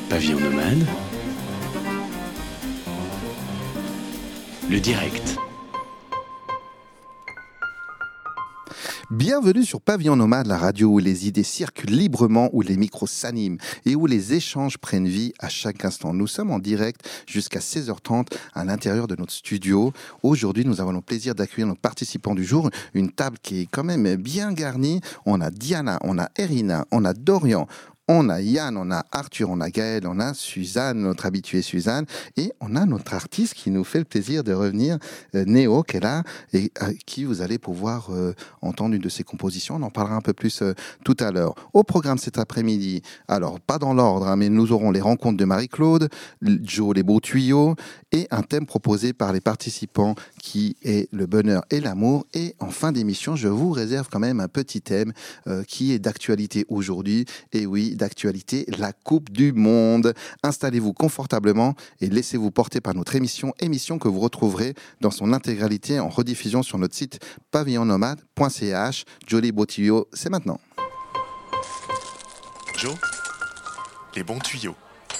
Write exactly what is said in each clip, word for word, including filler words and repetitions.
Pavillon Nomade, le direct. Bienvenue sur Pavillon Nomade, la radio où les idées circulent librement, où les micros s'animent et où les échanges prennent vie à chaque instant. Nous sommes en direct jusqu'à seize heures trente à l'intérieur de notre studio. Aujourd'hui, nous avons le plaisir d'accueillir nos participants du jour. Une table qui est quand même bien garnie. On a Diana, on a Erina, on a Dorian, on a Yann, on a Arthur, on a Gaël, on a Suzanne, notre habituée Suzanne, et on a notre artiste qui nous fait le plaisir de revenir, euh, Néo, qui est là, et à qui vous allez pouvoir euh, entendre une de ses compositions. On en parlera un peu plus euh, tout à l'heure. Au programme cet après-midi, alors pas dans l'ordre, hein, mais nous aurons les rencontres de Marie-Claude, Joe, les beaux tuyaux, et un thème proposé par les participants qui est le bonheur et l'amour. Et en fin d'émission, je vous réserve quand même un petit thème euh, qui est d'actualité aujourd'hui. Et oui, d'actualité, la Coupe du Monde. Installez-vous confortablement et laissez-vous porter par notre émission, émission que vous retrouverez dans son intégralité en rediffusion sur notre site pavillon nomade point c h. Joli beau tuyau, c'est maintenant. Joe, les bons tuyaux.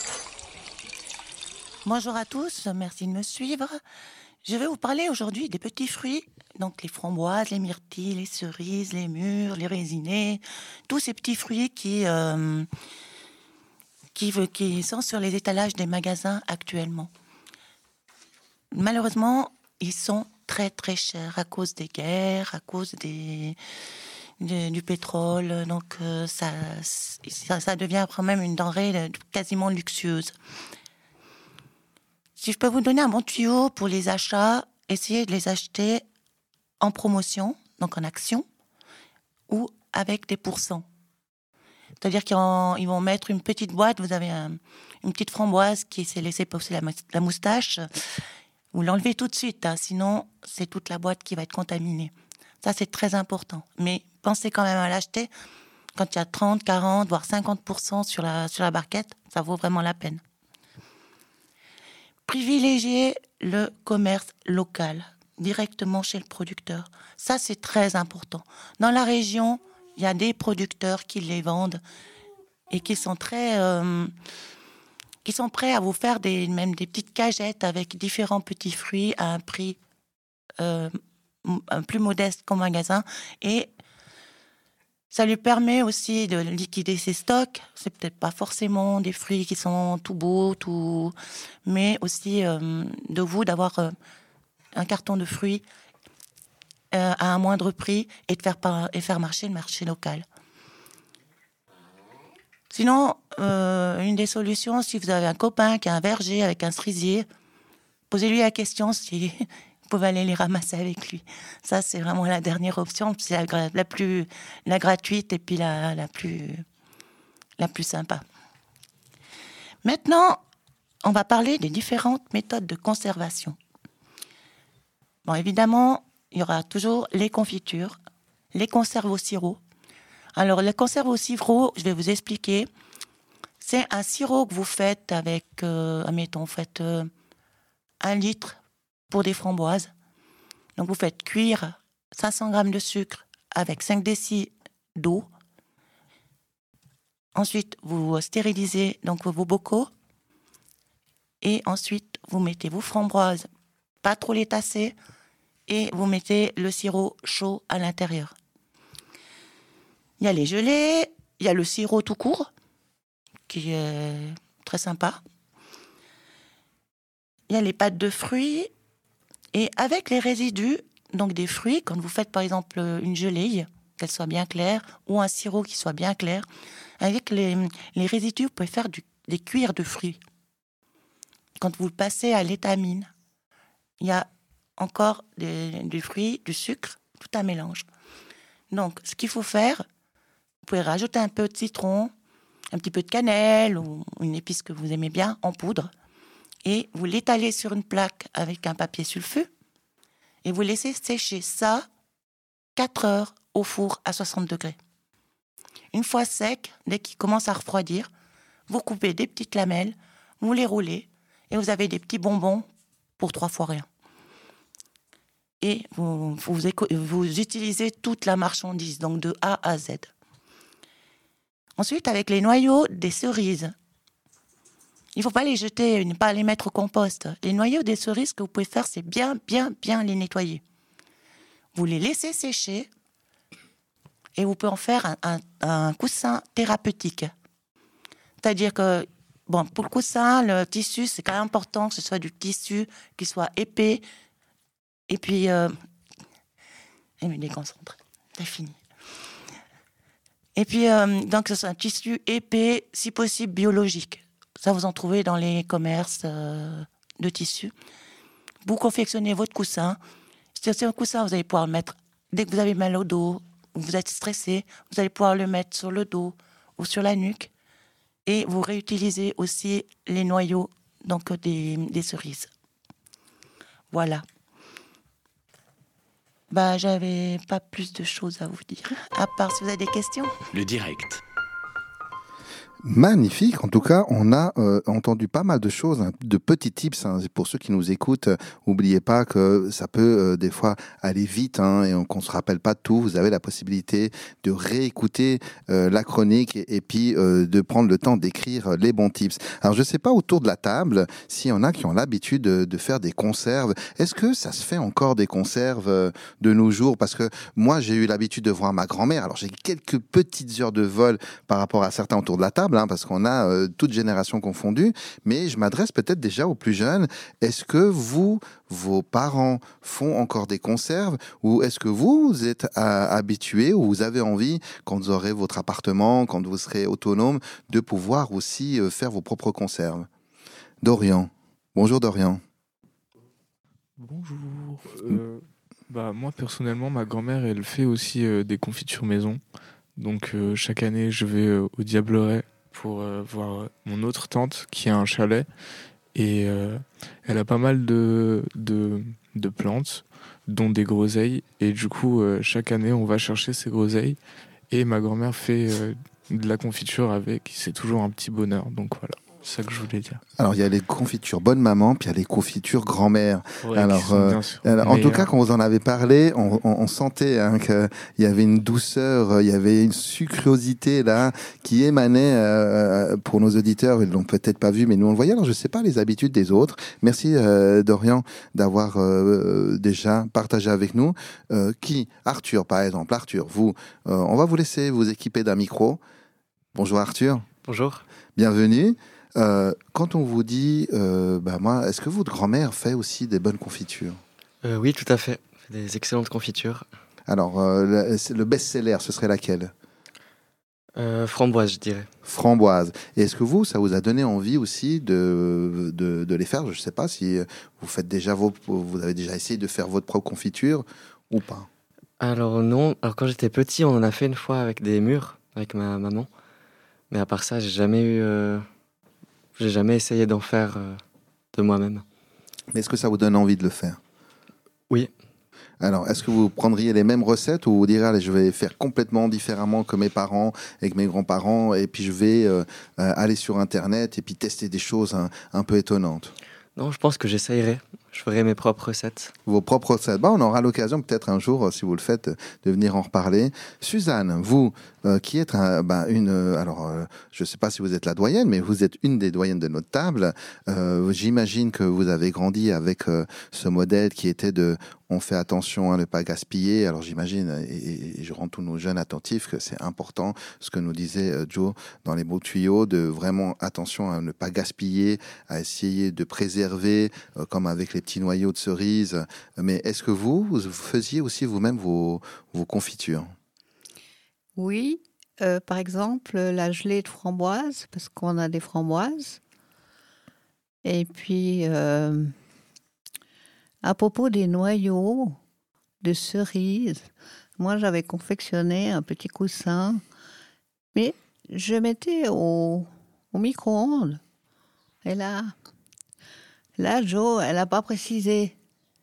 Bonjour à tous, merci de me suivre. Je vais vous parler aujourd'hui des petits fruits, donc les framboises, les myrtilles, les cerises, les mûres, les résinés, tous ces petits fruits qui, euh, qui, qui sont sur les étalages des magasins actuellement. Malheureusement, ils sont très très chers à cause des guerres, à cause des, de, du pétrole, donc euh, ça, ça, ça devient quand même une denrée quasiment luxueuse. Si je peux vous donner un bon tuyau pour les achats, essayez de les acheter en promotion, donc en action, ou avec des pourcents. C'est-à-dire qu'ils vont, ils vont mettre une petite boîte, vous avez un, une petite framboise qui s'est laissée pousser la, la moustache, vous l'enlevez tout de suite, hein, sinon c'est toute la boîte qui va être contaminée. Ça, c'est très important. Mais pensez quand même à l'acheter quand il y a trente, quarante, voire cinquante pour cent sur la, sur la barquette, ça vaut vraiment la peine. Privilégier le commerce local, directement chez le producteur. Ça, c'est très important. Dans la région, il y a des producteurs qui les vendent et qui sont très, euh, qui sont prêts à vous faire des, même des petites cagettes avec différents petits fruits à un prix euh, plus modeste qu'au magasin. Et ça lui permet aussi de liquider ses stocks. C'est peut-être pas forcément des fruits qui sont tout beaux, tout, mais aussi euh, de vous d'avoir euh, un carton de fruits euh, à un moindre prix et de faire par, et faire marcher le marché local. Sinon, euh, une des solutions, si vous avez un copain qui a un verger avec un cerisier, posez-lui la question si vous pouvez aller les ramasser avec lui. Ça, c'est vraiment la dernière option. C'est la, la plus la gratuite et puis la, la, plus, la plus sympa. Maintenant, on va parler des différentes méthodes de conservation. Bon, évidemment, il y aura toujours les confitures, les conserves au sirop. Alors, les conserves au sirop, je vais vous expliquer. C'est un sirop que vous faites avec, euh, admettons, vous faites euh, un litre pour des framboises. Donc, vous faites cuire cinq cents grammes de sucre avec cinq décilitres d'eau. Ensuite, vous stérilisez donc vos bocaux. Et ensuite, vous mettez vos framboises, pas trop les tasser, et vous mettez le sirop chaud à l'intérieur. Il y a les gelées, il y a le sirop tout court, qui est très sympa. Il y a les pâtes de fruits. Et avec les résidus, donc des fruits, quand vous faites par exemple une gelée, qu'elle soit bien claire, ou un sirop qui soit bien clair, avec les, les résidus, vous pouvez faire du, des cuirs de fruits. Quand vous le passez à l'étamine, il y a encore des, du fruit, du sucre, tout un mélange. Donc, ce qu'il faut faire, vous pouvez rajouter un peu de citron, un petit peu de cannelle, ou une épice que vous aimez bien, en poudre, et vous l'étalez sur une plaque avec un papier sulfure et vous laissez sécher ça quatre heures au four à soixante degrés. Une fois sec, dès qu'il commence à refroidir, vous coupez des petites lamelles, vous les roulez et vous avez des petits bonbons pour trois fois rien. Et vous, vous, vous utilisez toute la marchandise, donc de A à Z. Ensuite, avec les noyaux des cerises, il ne faut pas les jeter, ne pas les mettre au compost. Les noyaux des cerises, ce que vous pouvez faire, c'est bien, bien, bien les nettoyer. Vous les laissez sécher et vous pouvez en faire un, un, un coussin thérapeutique. C'est-à-dire que, bon, pour le coussin, le tissu, c'est quand même important que ce soit du tissu qui soit épais. Et puis, euh, je me déconcentre, c'est fini. Et puis, euh, donc, ce soit un tissu épais, si possible biologique. Ça, vous en trouvez dans les commerces euh, de tissus. Vous confectionnez votre coussin. C'est un coussin, vous allez pouvoir le mettre dès que vous avez mal au dos, ou vous êtes stressé, vous allez pouvoir le mettre sur le dos ou sur la nuque. Et vous réutilisez aussi les noyaux donc, des, des cerises. Voilà. Bah, j'avais pas plus de choses à vous dire, à part si vous avez des questions. Le direct. Magnifique. En tout cas, on a euh, entendu pas mal de choses, hein, de petits tips. Hein. Pour ceux qui nous écoutent, euh, n'oubliez pas que ça peut euh, des fois aller vite hein, et qu'on ne se rappelle pas de tout. Vous avez la possibilité de réécouter euh, la chronique et, et puis euh, de prendre le temps d'écrire les bons tips. Alors, je ne sais pas autour de la table s'il y en a qui ont l'habitude de, de faire des conserves. Est-ce que ça se fait encore des conserves euh, de nos jours? Parce que moi, j'ai eu l'habitude de voir ma grand-mère. Alors, j'ai quelques petites heures de vol par rapport à certains autour de la table. Parce qu'on a euh, toutes générations confondues, mais je m'adresse peut-être déjà aux plus jeunes. Est-ce que vous, vos parents font encore des conserves ou est-ce que vous, vous êtes à, habitués ou vous avez envie, quand vous aurez votre appartement, quand vous serez autonome, de pouvoir aussi euh, faire vos propres conserves? Dorian. Bonjour Dorian. Bonjour. Euh, bah, moi, personnellement, ma grand-mère, elle fait aussi euh, des confitures maison. Donc, euh, chaque année, je vais euh, au Diableret pour euh, voir mon autre tante qui a un chalet et euh, elle a pas mal de, de, de plantes dont des groseilles et du coup euh, chaque année on va chercher ces groseilles et ma grand-mère fait euh, de la confiture avec, c'est toujours un petit bonheur, donc voilà, c'est ça que je voulais dire. Alors il y a les confitures bonne maman puis il y a les confitures grand-mère. Ouais, alors, euh, alors en tout cas quand vous en avez parlé on, on, on sentait hein, qu'il y avait une douceur, il y avait une sucrosité là qui émanait euh, pour nos auditeurs, ils l'ont peut-être pas vu mais nous on le voyait. Alors je sais pas les habitudes des autres. Merci euh, Dorian d'avoir euh, déjà partagé avec nous. Euh, qui Arthur par exemple. Arthur, vous, euh, on va vous laisser vous équiper d'un micro. Bonjour Arthur. Bonjour. Bienvenue. Euh, quand on vous dit, euh, bah moi, est-ce que votre grand-mère fait aussi des bonnes confitures? euh, Oui, tout à fait. Elle fait des excellentes confitures. Alors, euh, le, le best-seller, ce serait laquelle? euh, Framboise, je dirais. Framboise. Et est-ce que vous, ça vous a donné envie aussi de, de, de les faire? Je ne sais pas si vous faites déjà vos, vous avez déjà essayé de faire votre propre confiture ou pas? Alors non. Alors quand j'étais petit, on en a fait une fois avec des mûres, avec ma maman. Mais à part ça, j'ai jamais eu... Euh... J'ai jamais essayé d'en faire euh, de moi-même. Mais est-ce que ça vous donne envie de le faire? Oui. Alors, est-ce que vous prendriez les mêmes recettes ou vous direz, allez, je vais faire complètement différemment que mes parents et que mes grands-parents et puis je vais euh, euh, aller sur Internet et puis tester des choses un, un peu étonnantes? Non, je pense que j'essayerai. Je ferai mes propres recettes. Vos propres recettes. Bah, on aura l'occasion peut-être un jour, si vous le faites, de venir en reparler. Suzanne, vous, euh, qui êtes un, bah, une... Euh, alors, euh, je ne sais pas si vous êtes la doyenne, mais vous êtes une des doyennes de notre table. Euh, j'imagine que vous avez grandi avec euh, ce modèle qui était de... On fait attention à ne pas gaspiller. Alors, j'imagine, et, et je rends tous nos jeunes attentifs, que c'est important, ce que nous disait euh, Joe dans les beaux tuyaux, de vraiment attention à ne pas gaspiller, à essayer de préserver, euh, comme avec les petits noyaux de cerises. Mais est-ce que vous, vous faisiez aussi vous-même vos, vos confitures? Oui, euh, par exemple, la gelée de framboise, parce qu'on a des framboises. Et puis, euh, à propos des noyaux de cerises, moi, j'avais confectionné un petit coussin, mais je mettais au, au micro-ondes. Et là, là, Jo, elle n'a pas précisé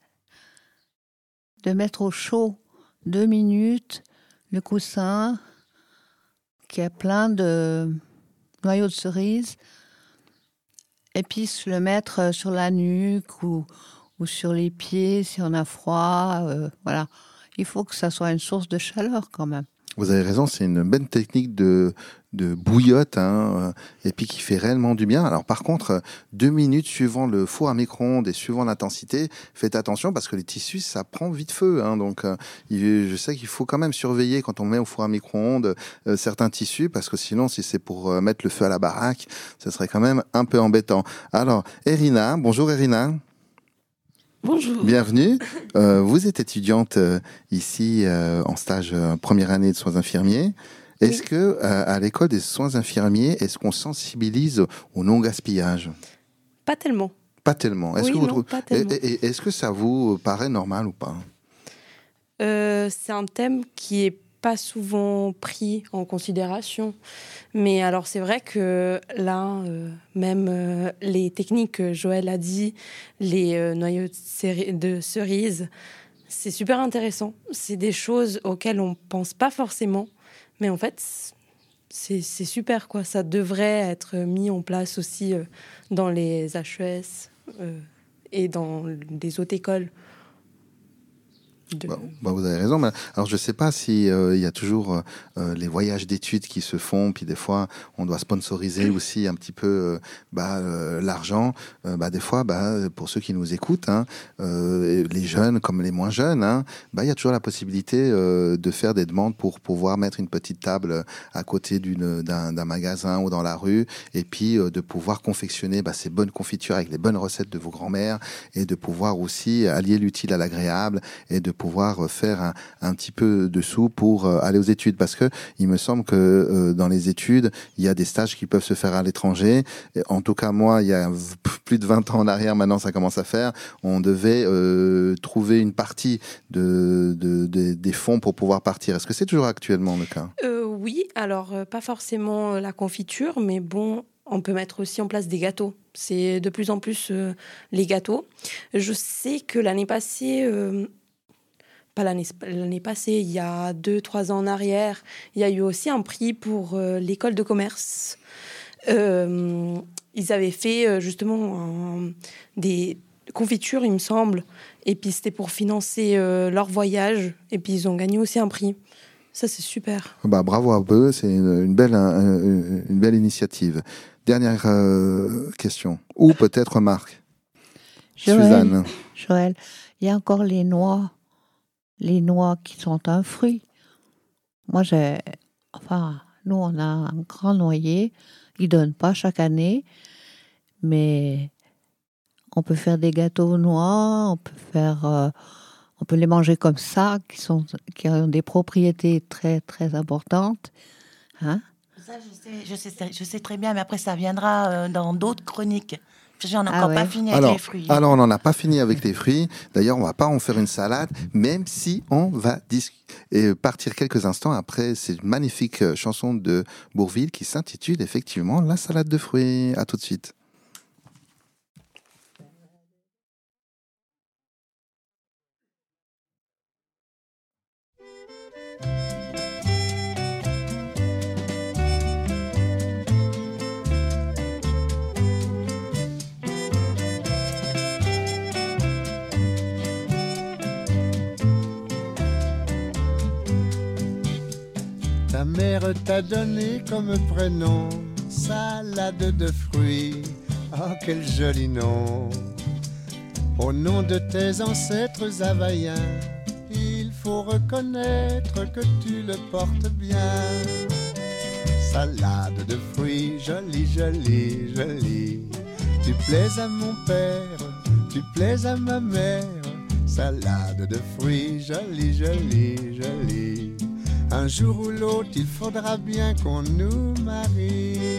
de mettre au chaud deux minutes le coussin qui a plein de noyaux de cerises et puis se le mettre sur la nuque ou, ou sur les pieds si on a froid. Euh, voilà. Il faut que ça soit une source de chaleur quand même. Vous avez raison, c'est une belle technique de, de bouillotte, hein, et puis qui fait réellement du bien. Alors par contre, deux minutes suivant le four à micro-ondes et suivant l'intensité, faites attention parce que les tissus, ça prend vite feu. Hein, donc euh, je sais qu'il faut quand même surveiller quand on met au four à micro-ondes euh, certains tissus, parce que sinon, si c'est pour euh, mettre le feu à la baraque, ça serait quand même un peu embêtant. Alors, Erina, bonjour Erina. Bonjour. Bienvenue. Euh, vous êtes étudiante euh, ici euh, en stage euh, première année de soins infirmiers. Est-ce oui. que euh, à l'école des soins infirmiers, est-ce qu'on sensibilise au non gaspillage ? Pas tellement. Pas tellement. Est-ce oui, que vous non, trouvez... pas tellement. Et, et, est-ce que ça vous paraît normal ou pas ? euh, C'est un thème qui est pas souvent pris en considération. Mais alors, c'est vrai que là, euh, même euh, les techniques que Joël a dit, les euh, noyaux de, céri- de cerises, c'est super intéressant. C'est des choses auxquelles on pense pas forcément. Mais en fait, c'est, c'est super, quoi. Ça devrait être mis en place aussi euh, dans les H E S euh, et dans les autres écoles. De... Bah, bah vous avez raison. Mais alors, je ne sais pas s'il euh, y a toujours euh, les voyages d'études qui se font, puis des fois, on doit sponsoriser aussi un petit peu euh, bah, euh, l'argent. Euh, bah, des fois, bah, pour ceux qui nous écoutent, hein, euh, les jeunes comme les moins jeunes, hein, bah, y a toujours la possibilité euh, de faire des demandes pour pouvoir mettre une petite table à côté d'une, d'un, d'un magasin ou dans la rue, et puis euh, de pouvoir confectionner bah, ces bonnes confitures avec les bonnes recettes de vos grands-mères, et de pouvoir aussi allier l'utile à l'agréable, et de pouvoir faire un, un petit peu de sous pour euh, aller aux études, parce que il me semble que euh, dans les études il y a des stages qui peuvent se faire à l'étranger. Et en tout cas moi, il y a v- plus de vingt ans en arrière, maintenant ça commence à faire, on devait euh, trouver une partie de, de, de, des fonds pour pouvoir partir. Est-ce que c'est toujours actuellement le cas ? euh, Oui, alors euh, pas forcément la confiture, mais bon, on peut mettre aussi en place des gâteaux. C'est de plus en plus euh, les gâteaux. Je sais que l'année passée euh, Pas l'année, l'année passée, il y a deux, trois ans en arrière, il y a eu aussi un prix pour euh, l'école de commerce. Euh, ils avaient fait euh, justement un, des confitures, il me semble, et puis c'était pour financer euh, leur voyage, et puis ils ont gagné aussi un prix. Ça, c'est super. Bah, bravo à eux, c'est une, une, belle, une, une belle initiative. Dernière euh, question, ou peut-être Marc. Joël, Suzanne. Joël, il y a encore les noix. Les noix qui sont un fruit. Moi, j'ai... Enfin, nous, on a un grand noyer. Il ne donne pas chaque année. Mais on peut faire des gâteaux aux noix. On peut faire... Euh, on peut les manger comme ça, qui, sont, qui ont des propriétés très, très importantes. Hein? Ça, je sais, je, sais, je sais très bien, mais après, ça viendra euh, dans d'autres chroniques. J'en ai Ah encore ouais. pas fini avec alors, les fruits. Alors, on n'en a pas fini avec les fruits. D'ailleurs, on ne va pas en faire une salade, même si on va dis- et partir quelques instants après cette magnifique chanson de Bourvil qui s'intitule effectivement La salade de fruits. À tout de suite. Ta mère t'a donné comme prénom salade de fruits. Oh, quel joli nom! Au nom de tes ancêtres havaïens, il faut reconnaître que tu le portes bien. Salade de fruits, jolie, jolie, jolie. Tu plais à mon père, tu plais à ma mère. Salade de fruits, jolie, jolie, jolie. Un jour ou l'autre, il faudra bien qu'on nous marie.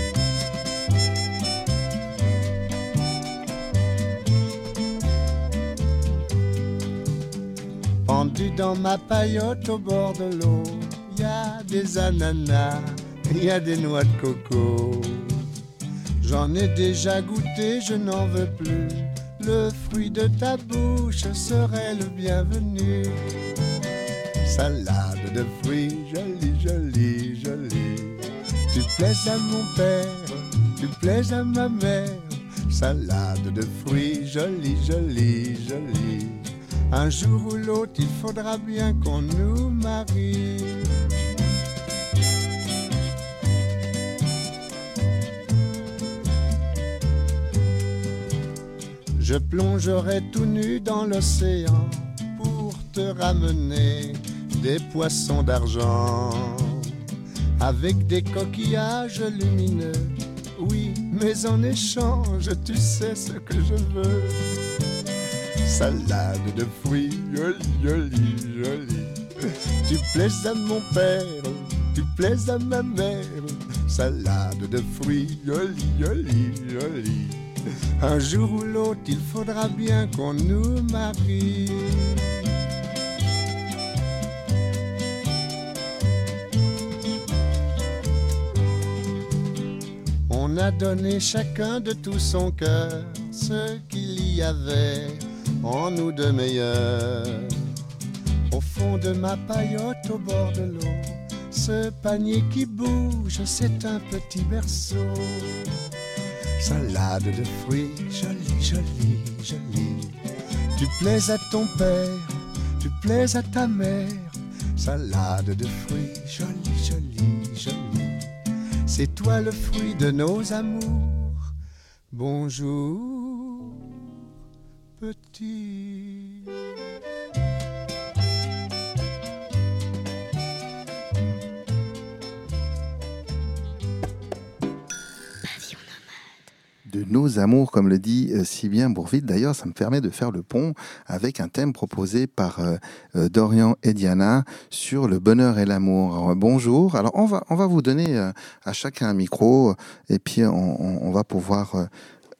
Pendu dans ma paillote au bord de l'eau, il y a des ananas, il y a des noix de coco. J'en ai déjà goûté, je n'en veux plus. Le fruit de ta bouche serait le bienvenu. Salade de fruits, jolie, jolie, jolie. Tu plais à mon père, tu plais à ma mère. Salade de fruits, jolie, jolie, jolie. Un jour ou l'autre, il faudra bien qu'on nous marie. je plongerai tout nu dans l'océan pour te ramener des poissons d'argent avec des coquillages lumineux. Oui, mais en échange, tu sais ce que je veux. Salade de fruits, joli, joli, joli. Tu plais à mon père, tu plais à ma mère. Salade de fruits, joli, joli, joli. Un jour ou l'autre, il faudra bien qu'on nous marie. On a donné chacun de tout son cœur ce qu'il y avait en nous de meilleur. Au fond de ma paillote au bord de l'eau, ce panier qui bouge, c'est un petit berceau. Salade de fruits, jolie, jolie, jolie. Tu plais à ton père, tu plais à ta mère. Salade de fruits, jolie, jolie, jolie. C'est toi le fruit de nos amours. Bonjour, petit. De nos amours, comme le dit euh, si bien Bourvil. D'ailleurs, ça me permet de faire le pont avec un thème proposé par euh, euh, Dorian et Diana sur le bonheur et l'amour. Alors, bonjour. Alors, on va, on va vous donner euh, à chacun un micro euh, et puis on, on, on va pouvoir euh,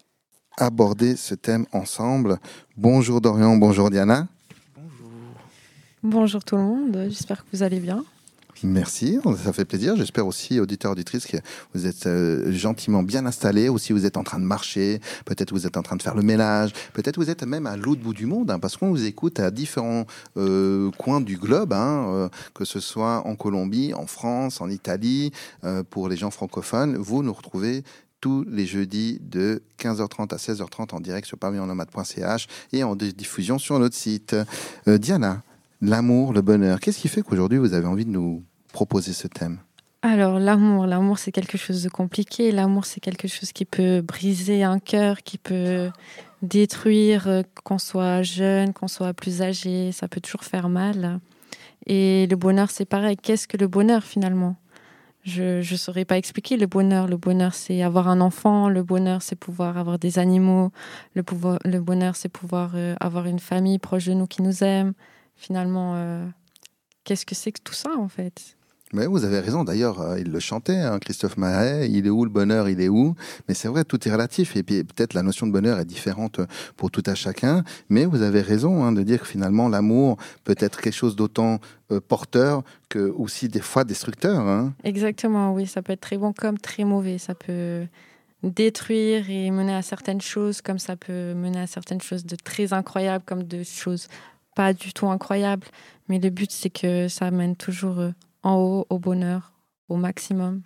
aborder ce thème ensemble. Bonjour Dorian, bonjour Diana. Bonjour. Bonjour tout le monde, j'espère que vous allez bien. Merci, ça fait plaisir. J'espère aussi, auditeurs, auditrices, que vous êtes euh, gentiment bien installés, ou si vous êtes en train de marcher, peut-être vous êtes en train de faire le ménage, peut-être vous êtes même à l'autre bout du monde, hein, parce qu'on vous écoute à différents euh, coins du globe, hein, euh, que ce soit en Colombie, en France, en Italie, euh, pour les gens francophones. Vous nous retrouvez tous les jeudis de quinze heures trente à seize heures trente en direct sur parmi en nomade point c h et en diffusion sur notre site. Euh, Diana, l'amour, le bonheur, qu'est-ce qui fait qu'aujourd'hui vous avez envie de nous proposer ce thème? Alors l'amour, l'amour c'est quelque chose de compliqué. L'amour c'est quelque chose qui peut briser un cœur, qui peut détruire, euh, qu'on soit jeune, qu'on soit plus âgé, ça peut toujours faire mal. Et le bonheur c'est pareil. Qu'est-ce que le bonheur finalement? Je ne saurais pas expliquer le bonheur. Le bonheur c'est avoir un enfant, le bonheur c'est pouvoir avoir des animaux, le, pouvoir, le bonheur c'est pouvoir euh, avoir une famille proche de nous qui nous aime. Finalement, euh, qu'est-ce que c'est que tout ça en fait? Mais vous avez raison, d'ailleurs, euh, il le chantait, hein, Christophe Maé, il est où le bonheur, il est où? Mais c'est vrai, tout est relatif, et puis peut-être la notion de bonheur est différente pour tout à chacun, mais vous avez raison hein, de dire que finalement l'amour peut être quelque chose d'autant euh, porteur que aussi des fois destructeur. Hein. Exactement, oui, ça peut être très bon comme très mauvais, ça peut détruire et mener à certaines choses, comme ça peut mener à certaines choses de très incroyables, comme de choses pas du tout incroyables, mais le but c'est que ça mène toujours... Euh, en haut, au bonheur, au maximum,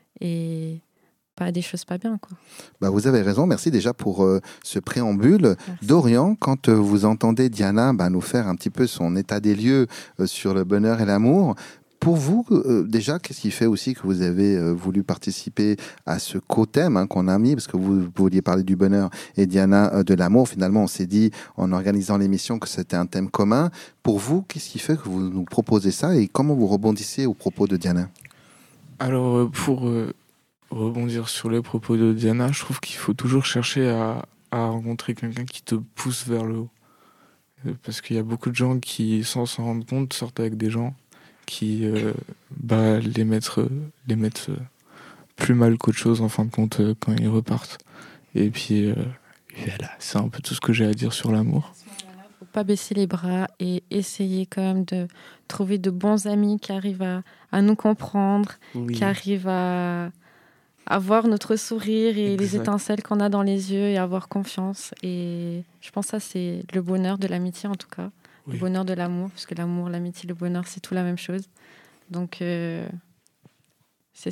et pas des choses pas bien, quoi. Bah vous avez raison, merci déjà pour euh, ce préambule. Merci. Dorian, quand euh, vous entendez Diana bah, nous faire un petit peu son état des lieux euh, sur le bonheur et l'amour, pour vous, euh, déjà, qu'est-ce qui fait aussi que vous avez euh, voulu participer à ce co-thème hein, qu'on a mis, parce que vous, vous vouliez parler du bonheur et Diana euh, de l'amour. Finalement, on s'est dit, en organisant l'émission, que c'était un thème commun. Pour vous, qu'est-ce qui fait que vous nous proposez ça et comment vous rebondissez aux propos de Diana? Alors, pour euh, rebondir sur les propos de Diana, je trouve qu'il faut toujours chercher à, à rencontrer quelqu'un qui te pousse vers le haut. Parce qu'il y a beaucoup de gens qui, sans s'en rendre compte, sortent avec des gens qui euh, bah, les mettent, les mettent euh, plus mal qu'autre chose en fin de compte euh, quand ils repartent. Et puis euh, voilà, c'est un peu tout ce que j'ai à dire sur l'amour. Il ne faut pas baisser les bras et essayer quand même de trouver de bons amis qui arrivent à, à nous comprendre, oui. qui arrivent à avoir notre sourire et exact. Les étincelles qu'on a dans les yeux et avoir confiance. Et je pense que ça, c'est le bonheur de l'amitié en tout cas. Oui. Le bonheur de l'amour, parce que l'amour, l'amitié, le bonheur, c'est tout la même chose. Donc, euh, c'est ça.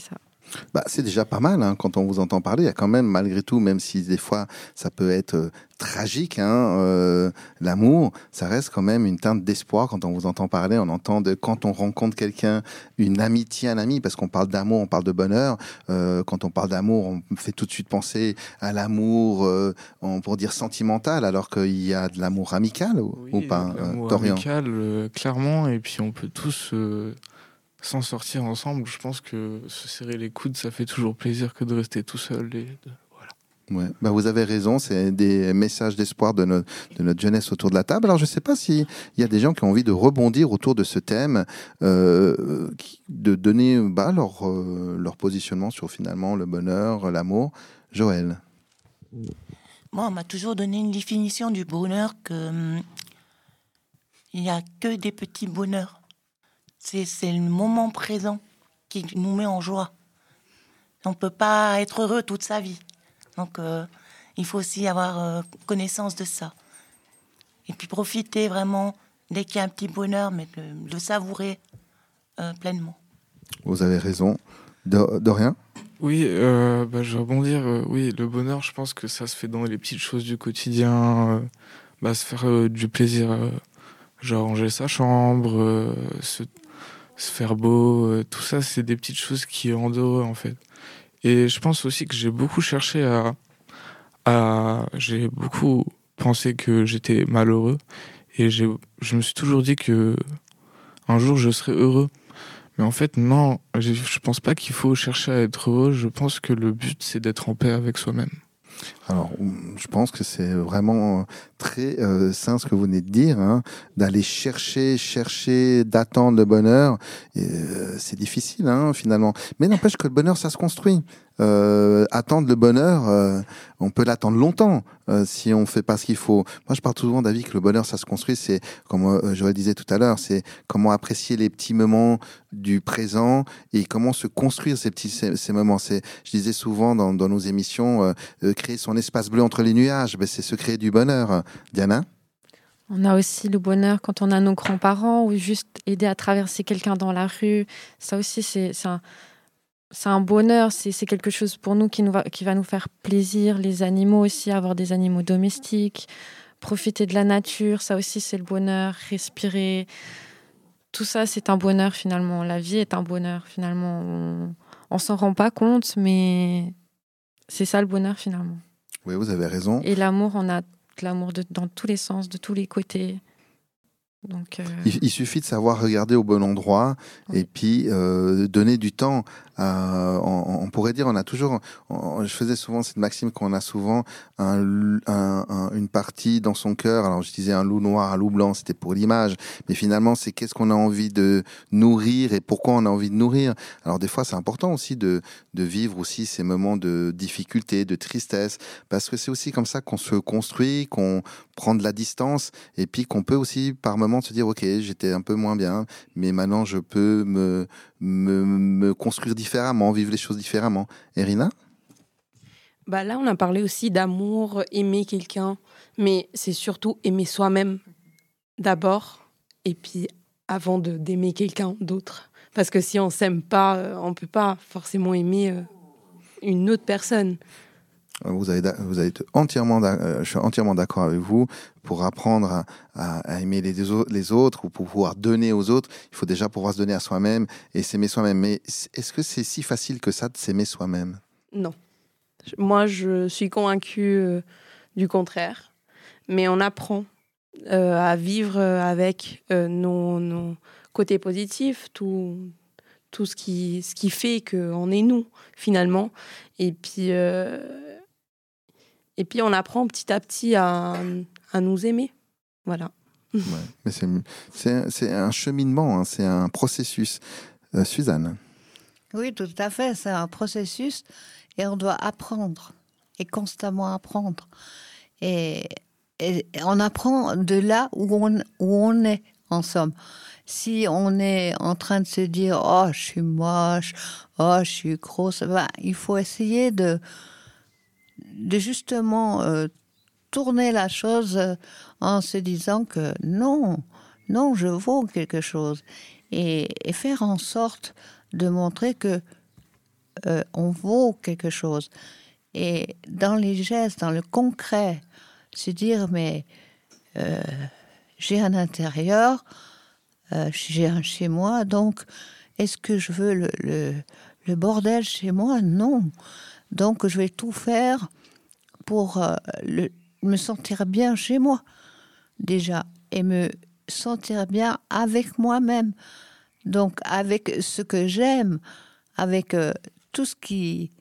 Bah, c'est déjà pas mal hein, quand on vous entend parler. Il y a quand même, malgré tout, même si des fois ça peut être euh, tragique, hein, euh, l'amour, ça reste quand même une teinte d'espoir quand on vous entend parler. On entend de quand on rencontre quelqu'un, une amitié, un ami, parce qu'on parle d'amour, on parle de bonheur. Euh, quand on parle d'amour, on fait tout de suite penser à l'amour, euh, on pour dire sentimental, alors qu'il y a de l'amour amical ou, Oui, ou pas, l'amour euh, Dorian. amical, euh, clairement, et puis on peut tous euh, s'en sortir ensemble. Je pense que se serrer les coudes, ça fait toujours plaisir que de rester tout seul. Et de... Ouais. Bah vous avez raison, c'est des messages d'espoir de, no- de notre jeunesse autour de la table. Alors je ne sais pas s'il y a des gens qui ont envie de rebondir autour de ce thème, euh, qui- de donner bah, leur, euh, leur positionnement sur finalement le bonheur, l'amour. Joël. Moi, on m'a toujours donné une définition du bonheur que hum, il n'y a que des petits bonheurs. C'est, c'est le moment présent qui nous met en joie. On ne peut pas être heureux toute sa vie. Donc, euh, il faut aussi avoir euh, connaissance de ça. Et puis profiter vraiment, dès qu'il y a un petit bonheur, mais de le, le savourer euh, pleinement. Vous avez raison. Do- Dorian. Oui, euh, bah, je vais rebondir. euh, oui, le bonheur, je pense que ça se fait dans les petites choses du quotidien. euh, bah, se faire euh, du plaisir, euh, genre ranger sa chambre, euh, se, se faire beau. euh, tout ça, c'est des petites choses qui rendent heureux, en fait. Et je pense aussi que j'ai beaucoup cherché à... à j'ai beaucoup pensé que j'étais malheureux. Et j'ai, je me suis toujours dit que un jour, je serais heureux. Mais en fait, non, je je pense pas qu'il faut chercher à être heureux. Je pense que le but, c'est d'être en paix avec soi-même. Alors, je pense que c'est vraiment très euh, sain ce que vous venez de dire, hein, d'aller chercher, chercher, d'attendre le bonheur. Et, euh, c'est difficile, hein, finalement. Mais n'empêche que le bonheur, ça se construit. Euh, attendre le bonheur, euh, on peut l'attendre longtemps euh, si on fait pas ce qu'il faut. Moi, je parle souvent d'avis que le bonheur, ça se construit. C'est comme euh, Joël disait tout à l'heure, c'est comment apprécier les petits moments du présent et comment se construire ces petits ces, ces moments. C'est, je disais souvent dans, dans nos émissions, euh, euh, créer son espace bleu entre les nuages, ben, c'est se créer du bonheur. Diana. On a aussi le bonheur quand on a nos grands-parents ou juste aider à traverser quelqu'un dans la rue. Ça aussi, c'est, c'est un C'est un bonheur, c'est, c'est quelque chose pour nous qui, nous va, qui va nous faire plaisir. Les animaux aussi, avoir des animaux domestiques, profiter de la nature, ça aussi c'est le bonheur, respirer. Tout ça c'est un bonheur finalement. La vie est un bonheur finalement. On, on s'en rend pas compte, mais c'est ça le bonheur finalement. Oui, vous avez raison. Et l'amour, on a de l'amour de, dans tous les sens, de tous les côtés. Donc, euh... il, il suffit de savoir regarder au bon endroit Oui. et puis euh, donner du temps. À, on, on pourrait dire, on a toujours, on, je faisais souvent cette maxime qu'on a souvent un, un, un, une partie dans son cœur. Alors je disais un loup noir, un loup blanc, c'était pour l'image, mais finalement c'est qu'est-ce qu'on a envie de nourrir et pourquoi on a envie de nourrir. Alors des fois c'est important aussi de, de vivre aussi ces moments de difficulté, de tristesse, parce que c'est aussi comme ça qu'on se construit, qu'on prend de la distance et puis qu'on peut aussi par moments se dire ok, j'étais un peu moins bien, mais maintenant je peux me me, me construire différemment, vivre les choses différemment. Erina? Bah là, on a parlé aussi d'amour, aimer quelqu'un, mais c'est surtout aimer soi-même d'abord, et puis avant de, d'aimer quelqu'un d'autre. Parce que si on s'aime pas, euh, on peut pas forcément aimer euh, une autre personne. Vous avez, vous avez été entièrement, euh, je suis entièrement d'accord avec vous. Pour apprendre à, à, à aimer les, les autres ou pour pouvoir donner aux autres, il faut déjà pouvoir se donner à soi-même et s'aimer soi-même. Mais est-ce que c'est si facile que ça de s'aimer soi-même? Non. Moi, je suis convaincue euh, du contraire. Mais on apprend euh, à vivre avec euh, nos, nos côtés positifs, tout, tout ce qui, ce qui fait qu'on est nous, finalement. Et puis... Euh, Et puis, on apprend petit à petit à, à nous aimer. Voilà. Ouais, mais c'est, c'est, c'est un cheminement, hein, c'est un processus. Euh, Suzanne? Oui, tout à fait. C'est un processus et on doit apprendre et constamment apprendre. Et, et on apprend de là où on, où on est, en somme. Si on est en train de se dire « Oh, je suis moche, oh, je suis grosse ben, », il faut essayer de... de justement euh, tourner la chose euh, en se disant que non, non, je vaux quelque chose. Et, et faire en sorte de montrer que euh, on vaut quelque chose. Et dans les gestes, dans le concret, se dire, mais euh, j'ai un intérieur, euh, j'ai un chez moi, donc est-ce que je veux le, le, le bordel chez moi? Non. Donc je vais tout faire pour euh, le, me sentir bien chez moi, déjà, et me sentir bien avec moi-même. Donc avec ce que j'aime, avec euh, tout ce qui...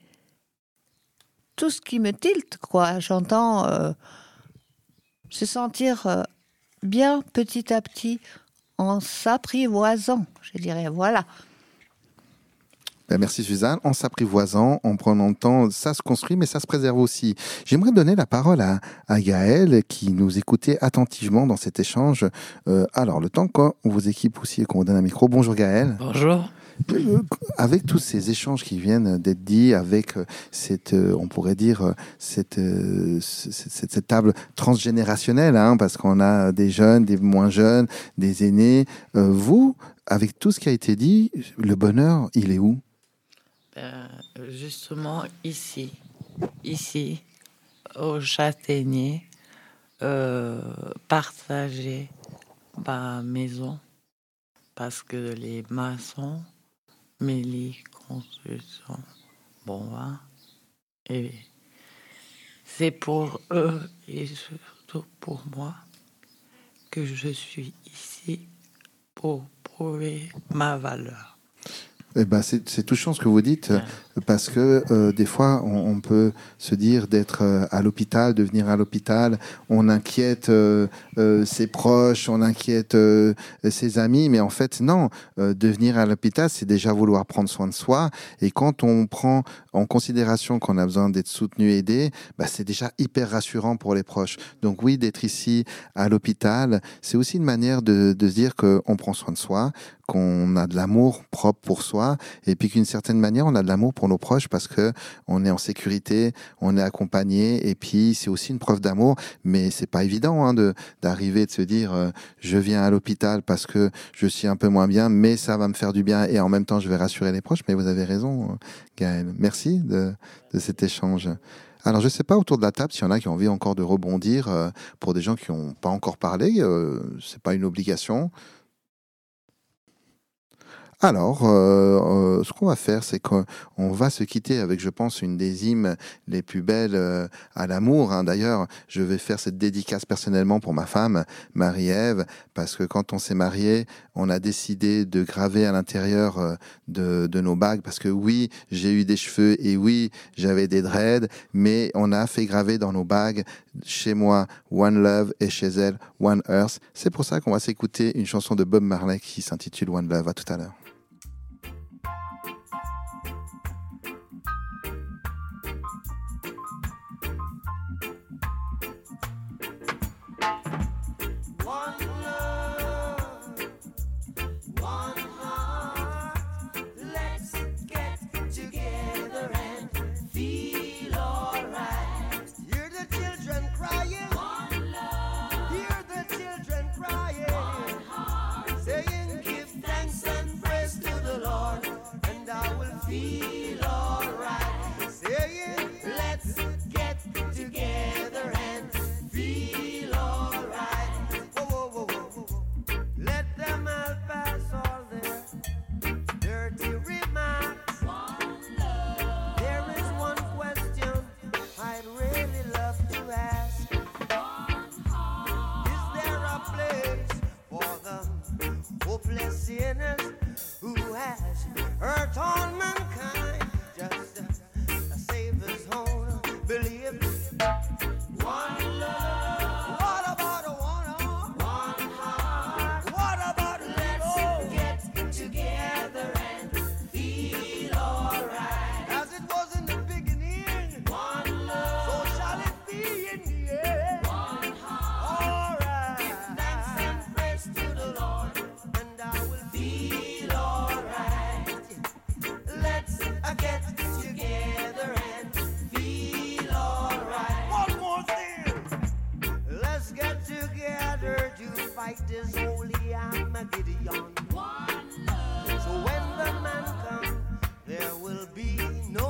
tout ce qui me tilte, quoi. J'entends euh, se sentir euh, bien petit à petit en s'apprivoisant, je dirais, voilà. Ben merci Suzanne. En s'apprivoisant, en prenant le temps, ça se construit, mais ça se préserve aussi. J'aimerais donner la parole à, à Gaëlle, qui nous écoutait attentivement dans cet échange. Euh, alors, le temps qu'on vous équipe aussi et qu'on vous donne un micro. Bonjour Gaëlle. Bonjour. Avec tous ces échanges qui viennent d'être dits, avec cette, on pourrait dire, cette, cette, cette table transgénérationnelle, hein, parce qu'on a des jeunes, des moins jeunes, des aînés. Euh, vous, avec tout ce qui a été dit, le bonheur, il est où? Ben, justement, ici, ici, au Châtaignier, euh, partager ma maison, parce que les maçons, Mélie Construction, bon, hein, et c'est pour eux et surtout pour moi que je suis ici pour prouver ma valeur. Eh ben, c'est, c'est touchant ce que vous dites, ouais. Parce que euh, des fois, on, on peut se dire d'être euh, à l'hôpital, de venir à l'hôpital, on inquiète euh, euh, ses proches, on inquiète euh, ses amis, mais en fait, non, euh, de venir à l'hôpital, c'est déjà vouloir prendre soin de soi, et quand on prend en considération qu'on a besoin d'être soutenu, aidé, bah, c'est déjà hyper rassurant pour les proches. Donc oui, d'être ici à l'hôpital, c'est aussi une manière de, de se dire qu'on prend soin de soi, qu'on a de l'amour propre pour soi, et puis qu'une certaine manière, on a de l'amour pour nos proches parce que on est en sécurité, on est accompagné, et puis c'est aussi une preuve d'amour. Mais c'est pas évident hein, de d'arriver de se dire euh, je viens à l'hôpital parce que je suis un peu moins bien, mais ça va me faire du bien et en même temps je vais rassurer les proches. Mais vous avez raison, Gaëlle. Merci de de cet échange. Alors, je ne sais pas autour de la table s'il y en a qui ont envie encore de rebondir euh, pour des gens qui n'ont pas encore parlé. Euh, c'est pas une obligation. Alors, euh, euh, ce qu'on va faire, c'est qu'on va se quitter avec, je pense, une des hymnes les plus belles euh, à l'amour. Hein. D'ailleurs, je vais faire cette dédicace personnellement pour ma femme, Marie-Ève, parce que quand on s'est marié, on a décidé de graver à l'intérieur euh, de, de nos bagues, parce que oui, j'ai eu des cheveux et oui, j'avais des dreads, mais on a fait graver dans nos bagues, chez moi, One Love et chez elle, One Earth. C'est pour ça qu'on va s'écouter une chanson de Bob Marley qui s'intitule One Love. À tout à l'heure. So when the man comes, there will be no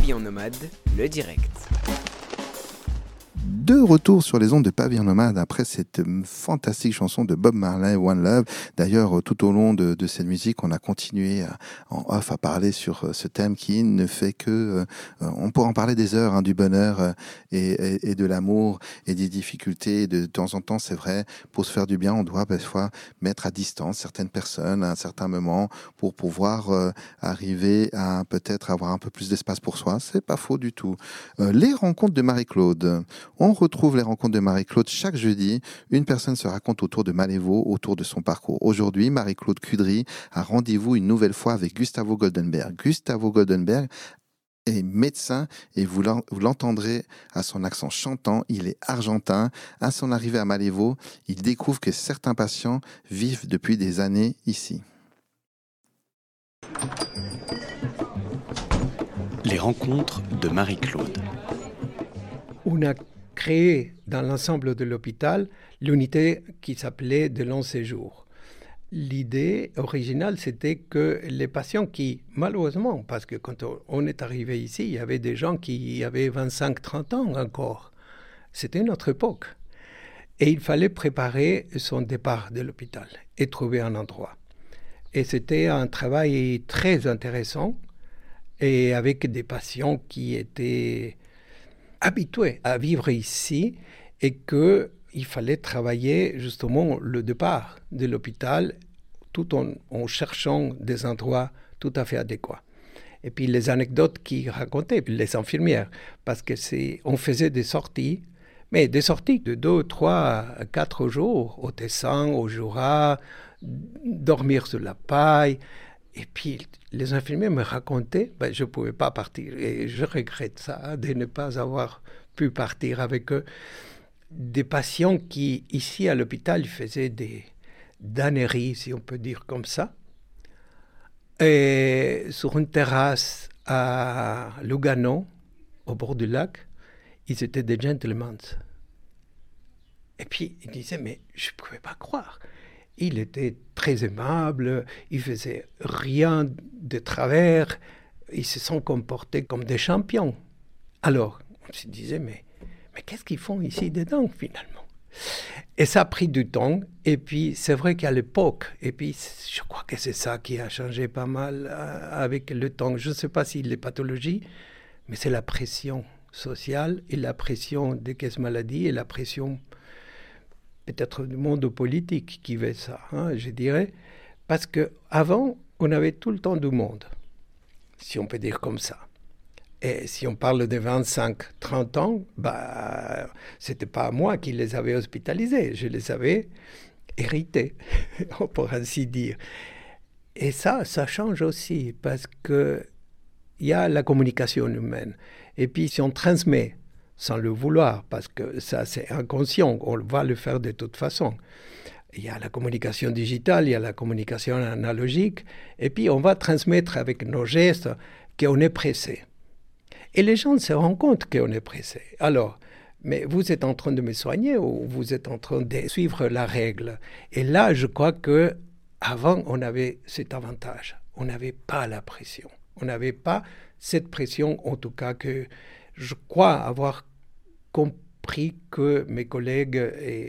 Pavillon Nomade, le direct. De retour sur les ondes de Pavillon Nomade après cette fantastique chanson de Bob Marley, One Love. D'ailleurs, tout au long de, de cette musique, on a continué à, en off à parler sur ce thème qui ne fait que... Euh, on pourrait en parler des heures, hein, du bonheur euh, et, et, et de l'amour et des difficultés. De, de temps en temps, c'est vrai, pour se faire du bien, on doit parfois mettre à distance certaines personnes à un certain moment pour pouvoir euh, arriver à peut-être avoir un peu plus d'espace pour soi. C'est pas faux du tout. Euh, les rencontres de Marie-Claude. On retrouve les rencontres de Marie-Claude chaque jeudi. Une personne se raconte autour de Malévo, autour de son parcours. Aujourd'hui, Marie-Claude Cudry a rendez-vous une nouvelle fois avec Gustavo Goldenberg. Gustavo Goldenberg est médecin et vous l'entendrez à son accent chantant. Il est argentin. À son arrivée à Malévo, il découvre que certains patients vivent depuis des années ici. Les rencontres de Marie-Claude. On a créé dans l'ensemble de l'hôpital l'unité qui s'appelait de long séjour. L'idée originale, c'était que les patients qui, malheureusement, parce que quand on est arrivé ici, il y avait des gens qui avaient vingt-cinq trente ans encore. C'était notre époque. Et il fallait préparer son départ de l'hôpital et trouver un endroit. Et c'était un travail très intéressant et avec des patients qui étaient habitués à vivre ici et qu'il fallait travailler justement le départ de l'hôpital tout en, en cherchant des endroits tout à fait adéquats. Et puis les anecdotes qu'ils racontaient, les infirmières, parce que c'est, on faisait des sorties, mais des sorties de deux, trois, quatre jours, au Tessin, au Jura, dormir sur la paille. Et puis, les infirmiers me racontaient, ben, je ne pouvais pas partir. Et je regrette ça, de ne pas avoir pu partir avec eux. Des patients qui, ici à l'hôpital, faisaient des damnéries, si on peut dire comme ça. Et sur une terrasse à Lugano, au bord du lac, ils étaient des gentlemen. Et puis, ils disaient, mais je ne pouvais pas croire. Il était très aimable, il faisait rien de travers, ils se sont comportés comme des champions. Alors, on se disait, mais, mais qu'est-ce qu'ils font ici dedans, finalement? Et ça a pris du temps, et puis c'est vrai qu'à l'époque, et puis je crois que c'est ça qui a changé pas mal avec le temps. Je ne sais pas si les pathologies, mais c'est la pression sociale et la pression des caisses maladies et la pression peut-être du monde politique qui veut ça, hein, je dirais. Parce qu'avant, on avait tout le temps du monde, si on peut dire comme ça. Et si on parle de vingt-cinq trente ans, bah, ce n'était pas moi qui les avais hospitalisés, je les avais hérités, pour ainsi dire. Et ça, ça change aussi, parce qu'il y a la communication humaine. Et puis, si on transmet sans le vouloir, parce que ça c'est inconscient, on va le faire de toute façon. Il y a la communication digitale, il y a la communication analogique, et puis on va transmettre avec nos gestes qu'on est pressé. Et les gens se rendent compte qu'on est pressé. Alors, mais vous êtes en train de me soigner ou vous êtes en train de suivre la règle? Et là, je crois qu'avant, on avait cet avantage. On n'avait pas la pression. On n'avait pas cette pression, en tout cas, que je crois avoir compris que mes collègues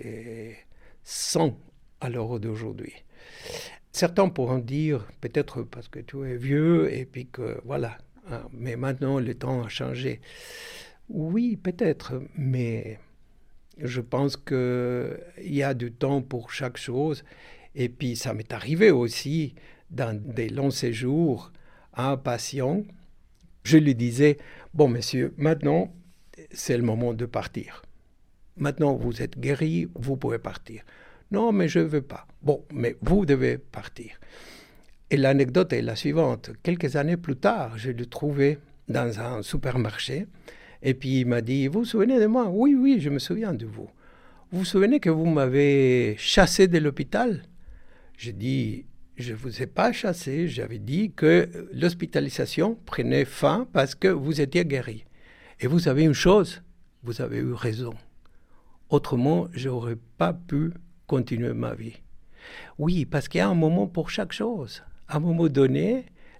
sont à l'heure d'aujourd'hui. Certains pourront dire, peut-être parce que tu es vieux et puis que voilà, hein, mais maintenant le temps a changé. Oui, peut-être, mais je pense qu'il y a du temps pour chaque chose. Et puis ça m'est arrivé aussi dans des longs séjours à un patient. Je lui disais, bon monsieur, maintenant c'est le moment de partir. Maintenant vous êtes guéri, vous pouvez partir. Non, mais je ne veux pas. Bon, mais vous devez partir. Et l'anecdote est la suivante. Quelques années plus tard, je l'ai trouvé dans un supermarché. Et puis il m'a dit, vous vous souvenez de moi? Oui, oui, je me souviens de vous. Vous vous souvenez que vous m'avez chassé de l'hôpital? J'ai dit, je ne vous ai pas chassé, j'avais dit que l'hospitalisation prenait fin parce que vous étiez guéri. Et vous savez une chose, vous avez eu raison. Autrement, je n'aurais pas pu continuer ma vie. Oui, parce qu'il y a un moment pour chaque chose. À un moment donné,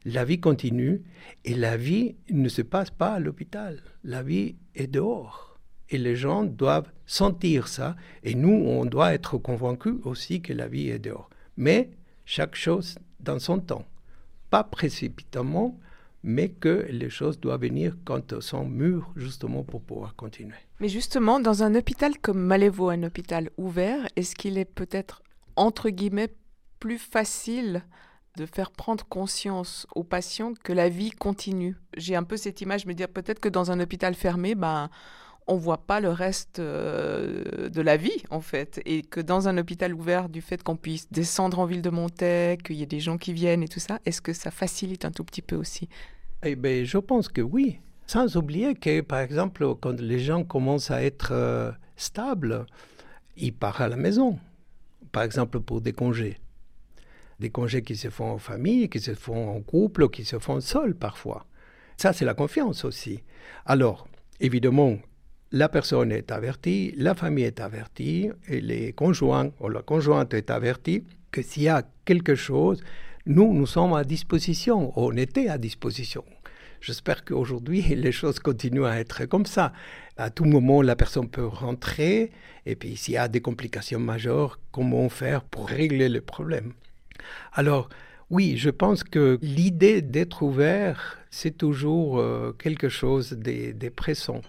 la vie continue et la vie ne se passe pas à l'hôpital. La vie est dehors. Et les gens doivent sentir ça. Et nous, on doit être convaincus aussi que la vie est dehors. Mais chaque chose dans son temps. Pas précipitamment, mais que les choses doivent venir quand elles sont mûres, justement, pour pouvoir continuer. Mais justement, dans un hôpital comme Malévo, un hôpital ouvert, est-ce qu'il est peut-être, entre guillemets, plus facile de faire prendre conscience aux patients que la vie continue? J'ai un peu cette image, me dire peut-être que dans un hôpital fermé, ben, on ne voit pas le reste euh, de la vie, en fait. Et que dans un hôpital ouvert, du fait qu'on puisse descendre en ville de Montaigne, qu'il y ait des gens qui viennent et tout ça, est-ce que ça facilite un tout petit peu aussi? Eh bien, je pense que oui. Sans oublier que, par exemple, quand les gens commencent à être euh, stables, ils partent à la maison. Par exemple, pour des congés. Des congés qui se font en famille, qui se font en couple, qui se font seuls parfois. Ça, c'est la confiance aussi. Alors, évidemment, la personne est avertie, la famille est avertie, et les conjoints ou la conjointe est avertie que s'il y a quelque chose, nous, nous sommes à disposition, on était à disposition. J'espère qu'aujourd'hui, les choses continuent à être comme ça. À tout moment, la personne peut rentrer, et puis s'il y a des complications majeures, comment faire pour régler le problème? Alors, oui, je pense que l'idée d'être ouvert, c'est toujours euh, quelque chose de, de pressant.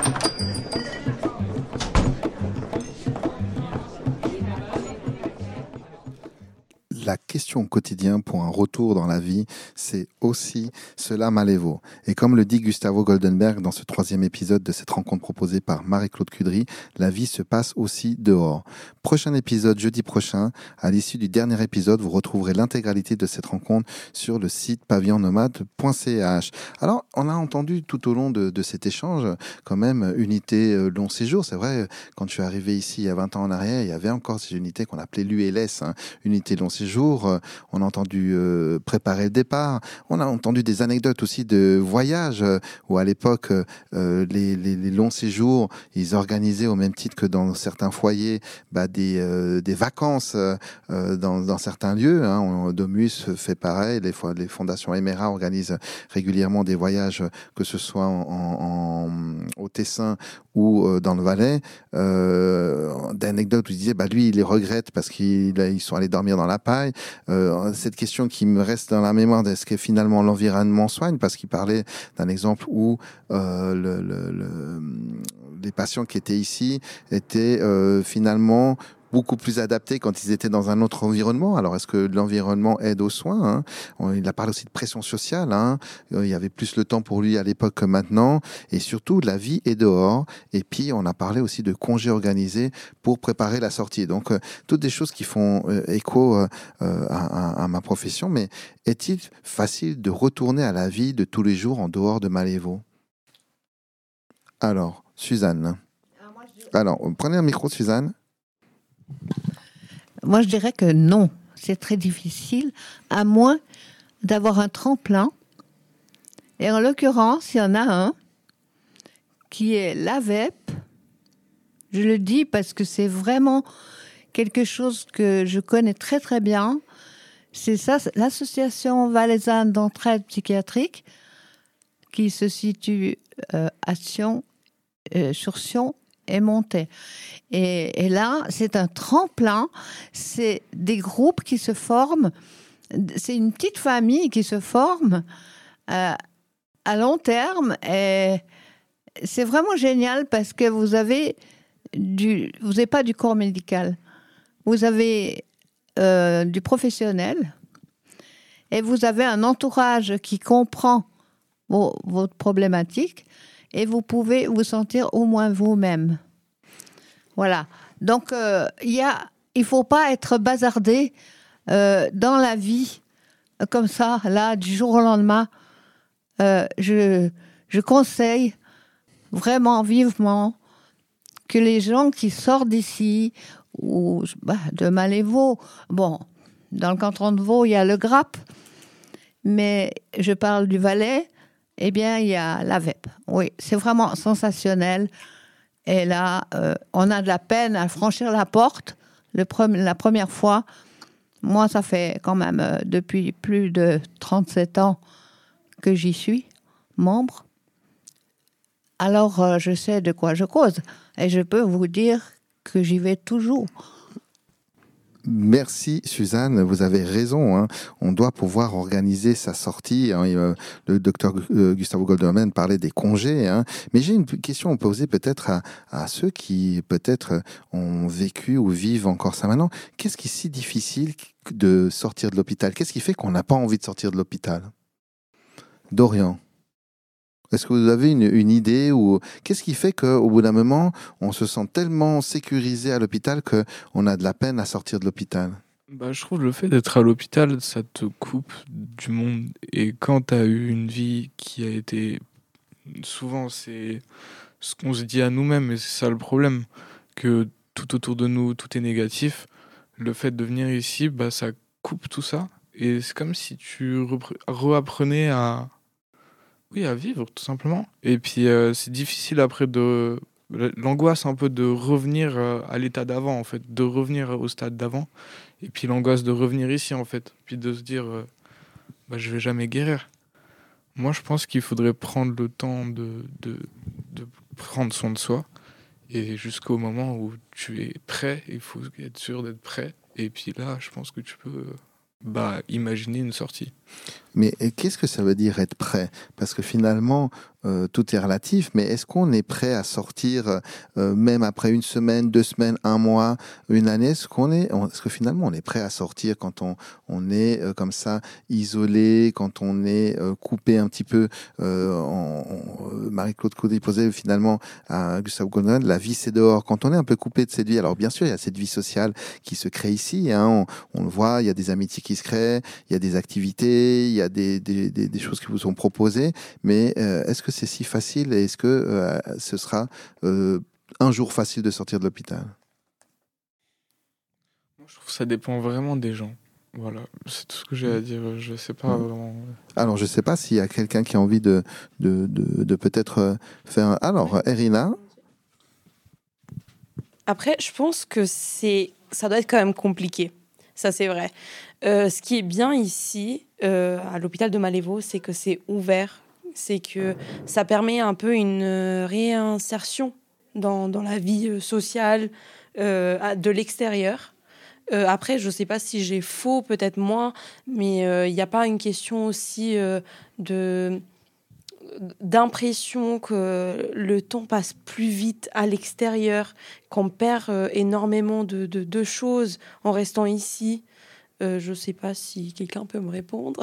La question au quotidien pour un retour dans la vie, c'est aussi cela Malévo. Et comme le dit Gustavo Goldenberg dans ce troisième épisode de cette rencontre proposée par Marie-Claude Cudry, la vie se passe aussi dehors. Prochain épisode jeudi prochain. À l'issue du dernier épisode, vous retrouverez l'intégralité de cette rencontre sur le site pavillon nomade point c h. Alors, on a entendu tout au long de, de cet échange quand même unité euh, long séjour. C'est vrai, quand je suis arrivé ici il y a vingt ans en arrière, il y avait encore ces unités qu'on appelait l'U L S, hein, unité long séjour. On a entendu euh, préparer le départ. On a entendu des anecdotes aussi de voyages euh, où à l'époque, euh, les, les, les longs séjours, ils organisaient au même titre que dans certains foyers bah, des, euh, des vacances euh, dans, dans certains lieux. Hein. On, Domus fait pareil. Les, les fondations Emera organisent régulièrement des voyages, que ce soit en, en, au Tessin ou euh, dans le Valais. Euh, d'anecdotes où ils disaient bah, lui, il les regrette parce qu'ils sont allés dormir dans la paille. Euh, cette question qui me reste dans la mémoire, est-ce que finalement l'environnement soigne? Parce qu'il parlait d'un exemple où euh, le, le, le, les patients qui étaient ici étaient euh, finalement beaucoup plus adaptés quand ils étaient dans un autre environnement. Alors, est-ce que l'environnement aide aux soins, hein? Il a parlé aussi de pression sociale. Hein? Il y avait plus le temps pour lui à l'époque que maintenant. Et surtout, la vie est dehors. Et puis, on a parlé aussi de congés organisés pour préparer la sortie. Donc, euh, toutes des choses qui font euh, écho euh, à, à, à ma profession. Mais est-il facile de retourner à la vie de tous les jours en dehors de Malévo? Alors, Suzanne. Alors, prenez un micro, Suzanne. Moi, je dirais que non, c'est très difficile, à moins d'avoir un tremplin. Et en l'occurrence, il y en a un qui est l'A V E P. Je le dis parce que c'est vraiment quelque chose que je connais très très bien. C'est ça, l'Association valaisanne d'entraide psychiatrique qui se situe euh, à Sion, euh, sur Sion et Montaigne. Et, et là, c'est un tremplin, c'est des groupes qui se forment, c'est une petite famille qui se forme euh, à long terme, et c'est vraiment génial parce que vous avez du, vous n'avez pas du corps médical, vous avez euh, du professionnel, et vous avez un entourage qui comprend vos, votre problématique, et vous pouvez vous sentir au moins vous-même. Voilà. Donc, euh, y a, il ne faut pas être bazardé euh, dans la vie, euh, comme ça, là, du jour au lendemain. Euh, je, je conseille vraiment vivement que les gens qui sortent d'ici, ou bah, de Malévo, bon, dans le canton de Vaud, il y a le Grappe, mais je parle du Valais, eh bien, il y a l'A V E P. Oui, c'est vraiment sensationnel. Et là, euh, on a de la peine à franchir la porte le pre- la première fois. Moi, ça fait quand même euh, depuis plus de trente-sept ans que j'y suis membre. Alors, euh, je sais de quoi je cause. Et je peux vous dire que j'y vais toujours. Merci Suzanne, vous avez raison. Hein. On doit pouvoir organiser sa sortie. Hein. Euh, le docteur euh, Gustavo Goldman parlait des congés. Hein. Mais j'ai une question à poser peut-être à, à ceux qui peut-être ont vécu ou vivent encore ça maintenant. Qu'est-ce qui est si difficile de sortir de l'hôpital? Qu'est-ce qui fait qu'on n'a pas envie de sortir de l'hôpital? Dorian, est-ce que vous avez une, une idée ou qu'est-ce qui fait qu'au bout d'un moment, on se sent tellement sécurisé à l'hôpital qu'on a de la peine à sortir de l'hôpital? Bah, je trouve le fait d'être à l'hôpital, ça te coupe du monde. Et quand tu as eu une vie qui a été... Souvent, c'est ce qu'on se dit à nous-mêmes, et c'est ça le problème, que tout autour de nous, tout est négatif. Le fait de venir ici, bah, ça coupe tout ça. Et c'est comme si tu repre- réapprenais à... Oui, à vivre, tout simplement. Et puis, euh, c'est difficile après de... L'angoisse un peu de revenir à l'état d'avant, en fait. De revenir au stade d'avant. Et puis l'angoisse de revenir ici, en fait. Puis de se dire, euh, bah, je vais jamais guérir. Moi, je pense qu'il faudrait prendre le temps de, de, de prendre soin de soi. Et jusqu'au moment où tu es prêt, il faut être sûr d'être prêt. Et puis là, je pense que tu peux... Bah, imaginer une sortie. Mais qu'est-ce que ça veut dire être prêt? Parce que finalement, euh, tout est relatif, mais est-ce qu'on est prêt à sortir euh, même après une semaine, deux semaines, un mois, une année? Est-ce qu'on est, est-ce que finalement on est prêt à sortir quand on, on est euh, comme ça isolé, quand on est euh, coupé un petit peu euh, en, en, Marie-Claude Caudy posait finalement à Gustavo Goldman, la vie c'est dehors. Quand on est un peu coupé de cette vie, alors bien sûr il y a cette vie sociale qui se crée ici, hein, on, on le voit, il y a des amitiés qui se créent, il y a des activités, il y a des, des, des, des choses qui vous sont proposées, mais euh, est-ce que c'est si facile et est-ce que euh, ce sera euh, un jour facile de sortir de l'hôpital? Moi, je trouve que ça dépend vraiment des gens. Voilà, c'est tout ce que j'ai à dire. Je sais pas vraiment. Alors, je sais pas s'il y a quelqu'un qui a envie de, de, de, de peut-être faire... Alors, Erina? Après, je pense que c'est, ça doit être quand même compliqué. Ça, c'est vrai. Euh, ce qui est bien ici, euh, à l'hôpital de Malévo, c'est que c'est ouvert. C'est que ça permet un peu une réinsertion dans, dans la vie sociale euh, de l'extérieur. Euh, après, je ne sais pas si j'ai faux, peut-être moins, mais il euh, n'y a pas une question aussi euh, de... d'impression que le temps passe plus vite à l'extérieur, qu'on perd euh, énormément de, de, de choses en restant ici. Euh, je ne sais pas si quelqu'un peut me répondre.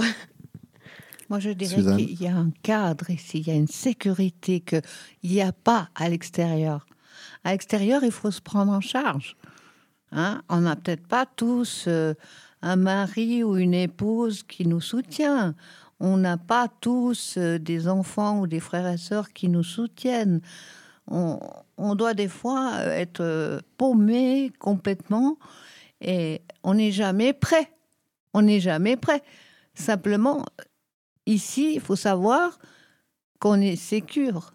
Moi, je dirais Suzanne. qu'il y a un cadre ici, il y a une sécurité qu'il n'y a pas à l'extérieur. À l'extérieur, il faut se prendre en charge. Hein? On n'a peut-être pas tous euh, un mari ou une épouse qui nous soutient. On n'a pas tous euh, des enfants ou des frères et sœurs qui nous soutiennent. On, on doit des fois être euh, paumé complètement et on n'est jamais prêt. On n'est jamais prêt. Simplement, ici, il faut savoir qu'on est sécure.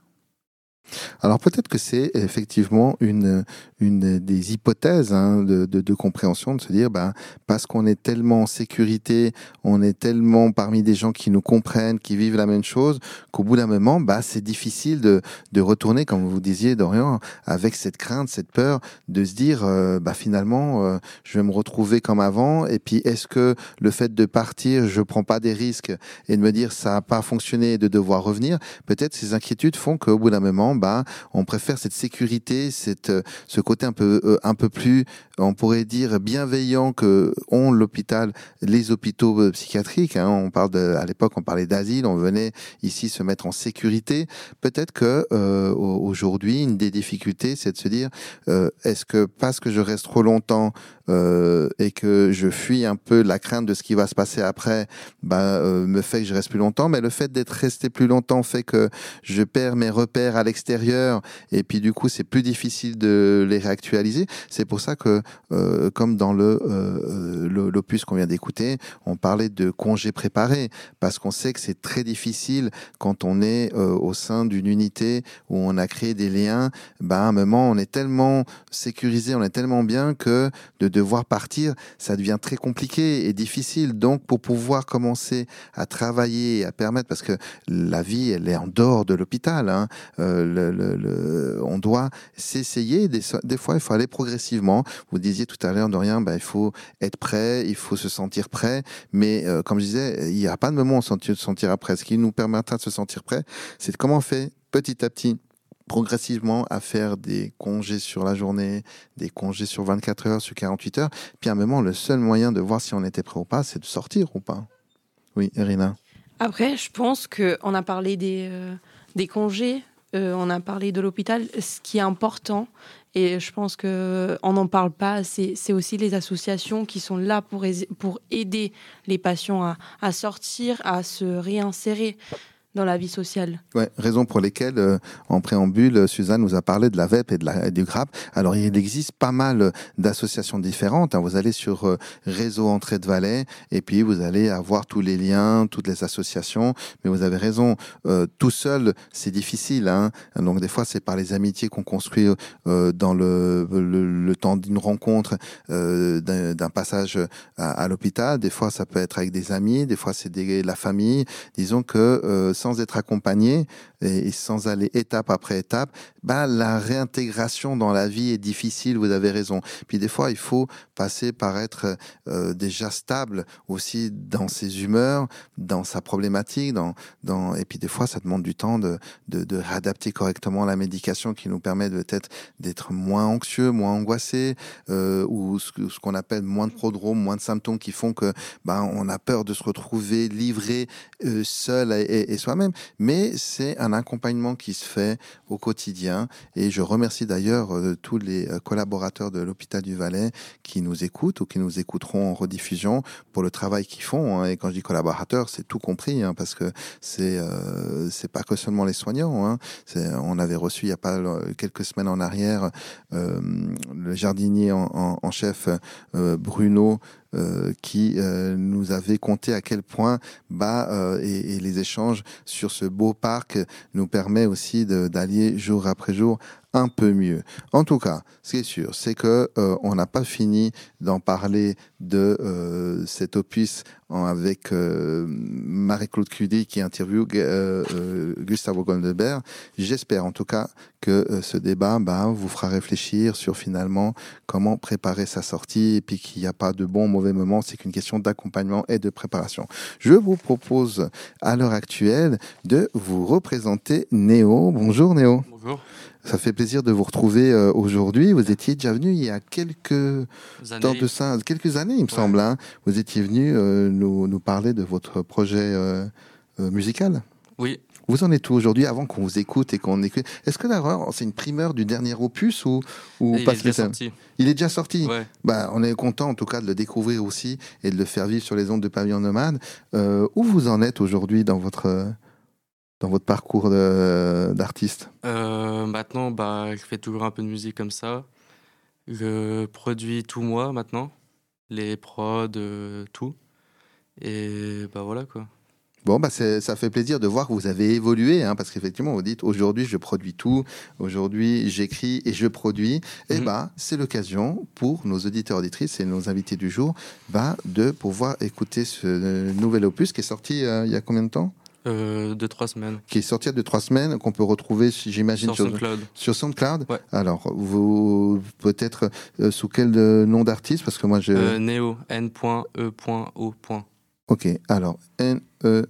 Alors peut-être que c'est effectivement une, une des hypothèses hein, de, de, de compréhension, de se dire ben, parce qu'on est tellement en sécurité, on est tellement parmi des gens qui nous comprennent, qui vivent la même chose, qu'au bout d'un moment, bah, c'est difficile de, de retourner, comme vous disiez Dorian, avec cette crainte, cette peur, de se dire euh, bah, finalement, euh, je vais me retrouver comme avant, et puis est-ce que le fait de partir, je prends pas des risques, et de me dire ça n'a pas fonctionné et de devoir revenir, peut-être ces inquiétudes font qu'au bout d'un moment, bah, on préfère cette sécurité, cette, ce côté un peu, euh, un peu plus, on pourrait dire, bienveillant que ont l'hôpital, les hôpitaux psychiatriques. Hein, on parle de, à l'époque, on parlait d'asile, on venait ici se mettre en sécurité. Peut-être que euh, aujourd'hui, une des difficultés, c'est de se dire, euh, est-ce que parce que je reste trop longtemps euh, et que je fuis un peu la crainte de ce qui va se passer après, bah, euh, me fait que je reste plus longtemps, mais le fait d'être resté plus longtemps fait que je perds mes repères à l'extérieur, extérieurs et puis du coup c'est plus difficile de les réactualiser. C'est pour ça que euh, comme dans le, euh, le l'opus qu'on vient d'écouter, on parlait de congés préparés parce qu'on sait que c'est très difficile quand on est euh, au sein d'une unité où on a créé des liens. Bah, à un moment on est tellement sécurisé, on est tellement bien que de devoir partir, ça devient très compliqué et difficile. Donc pour pouvoir commencer à travailler et à permettre, parce que la vie elle est en dehors de l'hôpital, hein, euh, le, le, le, on doit s'essayer. Des, des fois il faut aller progressivement. Vous disiez tout à l'heure, Dorian, bah, il faut être prêt, il faut se sentir prêt, mais euh, comme je disais, il n'y a pas de moment où on se sentira prêt. Ce qui nous permettra de se sentir prêt, c'est comment on fait petit à petit, progressivement, à faire des congés sur la journée, des congés sur vingt-quatre heures, sur quarante-huit heures. Puis à un moment, le seul moyen de voir si on était prêt ou pas, c'est de sortir ou pas. Oui, Irina. Après, je pense qu'on a parlé des, euh, des congés, euh, on a parlé de l'hôpital. Ce qui est important, et je pense qu'on n'en parle pas, c'est, c'est aussi les associations qui sont là pour, pour aider les patients à, à sortir, à se réinsérer dans la vie sociale. Ouais, raison pour lesquelles, euh, en préambule, Suzanne nous a parlé de la V E P et, de la, et du G R A P. Alors, il existe pas mal d'associations différentes. Hein. Vous allez sur euh, Réseau Entrée de Valais et puis vous allez avoir tous les liens, toutes les associations. Mais vous avez raison, euh, tout seul, c'est difficile. Hein. Donc, des fois, c'est par les amitiés qu'on construit euh, dans le, le, le temps d'une rencontre, euh, d'un, d'un passage à, à l'hôpital. Des fois, ça peut être avec des amis. Des fois, c'est des, la famille. Disons que euh, sans être accompagné et sans aller étape après étape, bah, la réintégration dans la vie est difficile, vous avez raison. Puis des fois, il faut passer par être euh, déjà stable aussi dans ses humeurs, dans sa problématique, dans, dans... et puis des fois, ça demande du temps de, de, de réadapter correctement la médication qui nous permet peut-être d'être moins anxieux, moins angoissé, euh, ou ce, ce qu'on appelle moins de prodromes, moins de symptômes qui font que bah, on a peur de se retrouver livré euh, seul et, et, et soi-même. Mais c'est un accompagnement qui se fait au quotidien. Et je remercie d'ailleurs euh, tous les euh, collaborateurs de l'hôpital du Valais qui nous écoutent ou qui nous écouteront en rediffusion pour le travail qu'ils font. Hein. Et quand je dis collaborateurs, c'est tout compris, hein, parce que c'est euh, c'est pas que seulement les soignants. Hein. C'est, on avait reçu il y a pas quelques semaines en arrière euh, le jardinier en, en, en chef euh, Bruno. Euh, qui euh, nous avait conté à quel point bah, euh, et, et les échanges sur ce beau parc nous permet aussi de, d'allier jour après jour un peu mieux. En tout cas, ce qui est sûr, c'est que euh, on n'a pas fini d'en parler de euh, cet opus en, avec euh, Marie-Claude Cudy qui interviewe euh, euh, Gustavo Goldberg. J'espère en tout cas que euh, ce débat bah, vous fera réfléchir sur finalement comment préparer sa sortie et puis qu'il n'y a pas de bon ou mauvais moment, c'est qu'une question d'accompagnement et de préparation. Je vous propose à l'heure actuelle de vous représenter Néo. Bonjour Néo. Bonjour. Ça fait plaisir de vous retrouver euh, aujourd'hui. Vous étiez déjà venu il y a quelques temps de ça, quelques années, il me ouais. semble. Hein. Vous étiez venu euh, nous, nous parler de votre projet euh, euh, musical. Oui. Vous en êtes où aujourd'hui, avant qu'on vous écoute et qu'on écoute? Est-ce que d'ailleurs c'est une primeur du dernier opus ou, ou il pas est déjà sorti. Il est déjà sorti. Ouais. Bah, on est content en tout cas de le découvrir aussi et de le faire vivre sur les ondes de Pavillon Nomade. Euh, où vous en êtes aujourd'hui dans votre dans votre parcours de, d'artiste? euh, Maintenant, bah, je fais toujours un peu de musique comme ça. Je produis tout moi maintenant, les prods, euh, tout. Et bah voilà quoi. Bon, bah c'est, ça fait plaisir de voir que vous avez évolué, hein, parce qu'effectivement, vous dites aujourd'hui je produis tout, aujourd'hui j'écris et je produis. Mm-hmm. Et bah c'est l'occasion pour nos auditeurs, auditrices et nos invités du jour bah, de pouvoir écouter ce nouvel opus qui est sorti euh, il y a combien de temps? Euh, deux, trois semaines. Qui est sorti il y a deux, trois semaines, qu'on peut retrouver, j'imagine, sur SoundCloud. Sur SoundCloud. Ouais. Alors, vous, peut-être, euh, sous quel euh, nom d'artiste? Parce que moi, je... Euh, Néo, N E O. Ok, alors, N E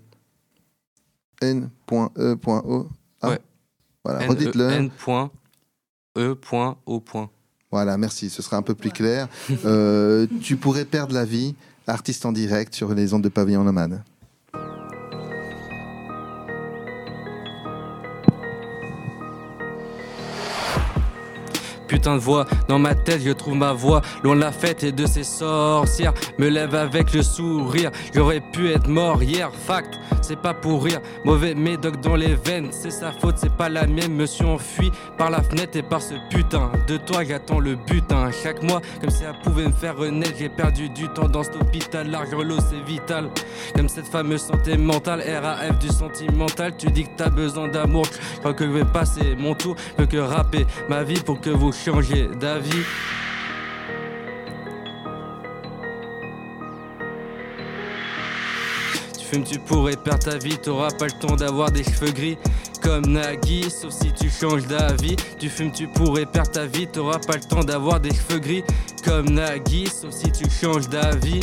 N E O. Ah, ouais. Voilà, redites-le. N E O. Voilà, merci, ce sera un peu plus clair. euh, tu pourrais perdre la vie, artiste en direct sur les ondes de Pavillon Nomade. putain de voix. Dans ma tête, je trouve ma voix. Loin de la fête et de ses sorcières. Me lève avec le sourire. J'aurais pu être mort hier, fact. C'est pas pour rire. Mauvais médoc dans les veines. C'est sa faute, c'est pas la mienne. Me suis enfui par la fenêtre et par ce putain. De toi, j'attends le butin. Chaque mois, comme si elle pouvait me faire renaître. J'ai perdu du temps dans cet hôpital. L'argent, l'eau, c'est vital. Comme cette fameuse santé mentale. R A F du sentimental. Tu dis que t'as besoin d'amour. Je crois que je vais passer mon tour. Je veux que rapper ma vie pour que vous changiez d'avis. Tu fumes, tu pourrais perdre ta vie. T'auras pas le temps d'avoir des cheveux gris comme Nagui, sauf si tu changes d'avis. Tu fumes, tu pourrais perdre ta vie. T'auras pas le temps d'avoir des cheveux gris comme Nagui, sauf si tu changes d'avis.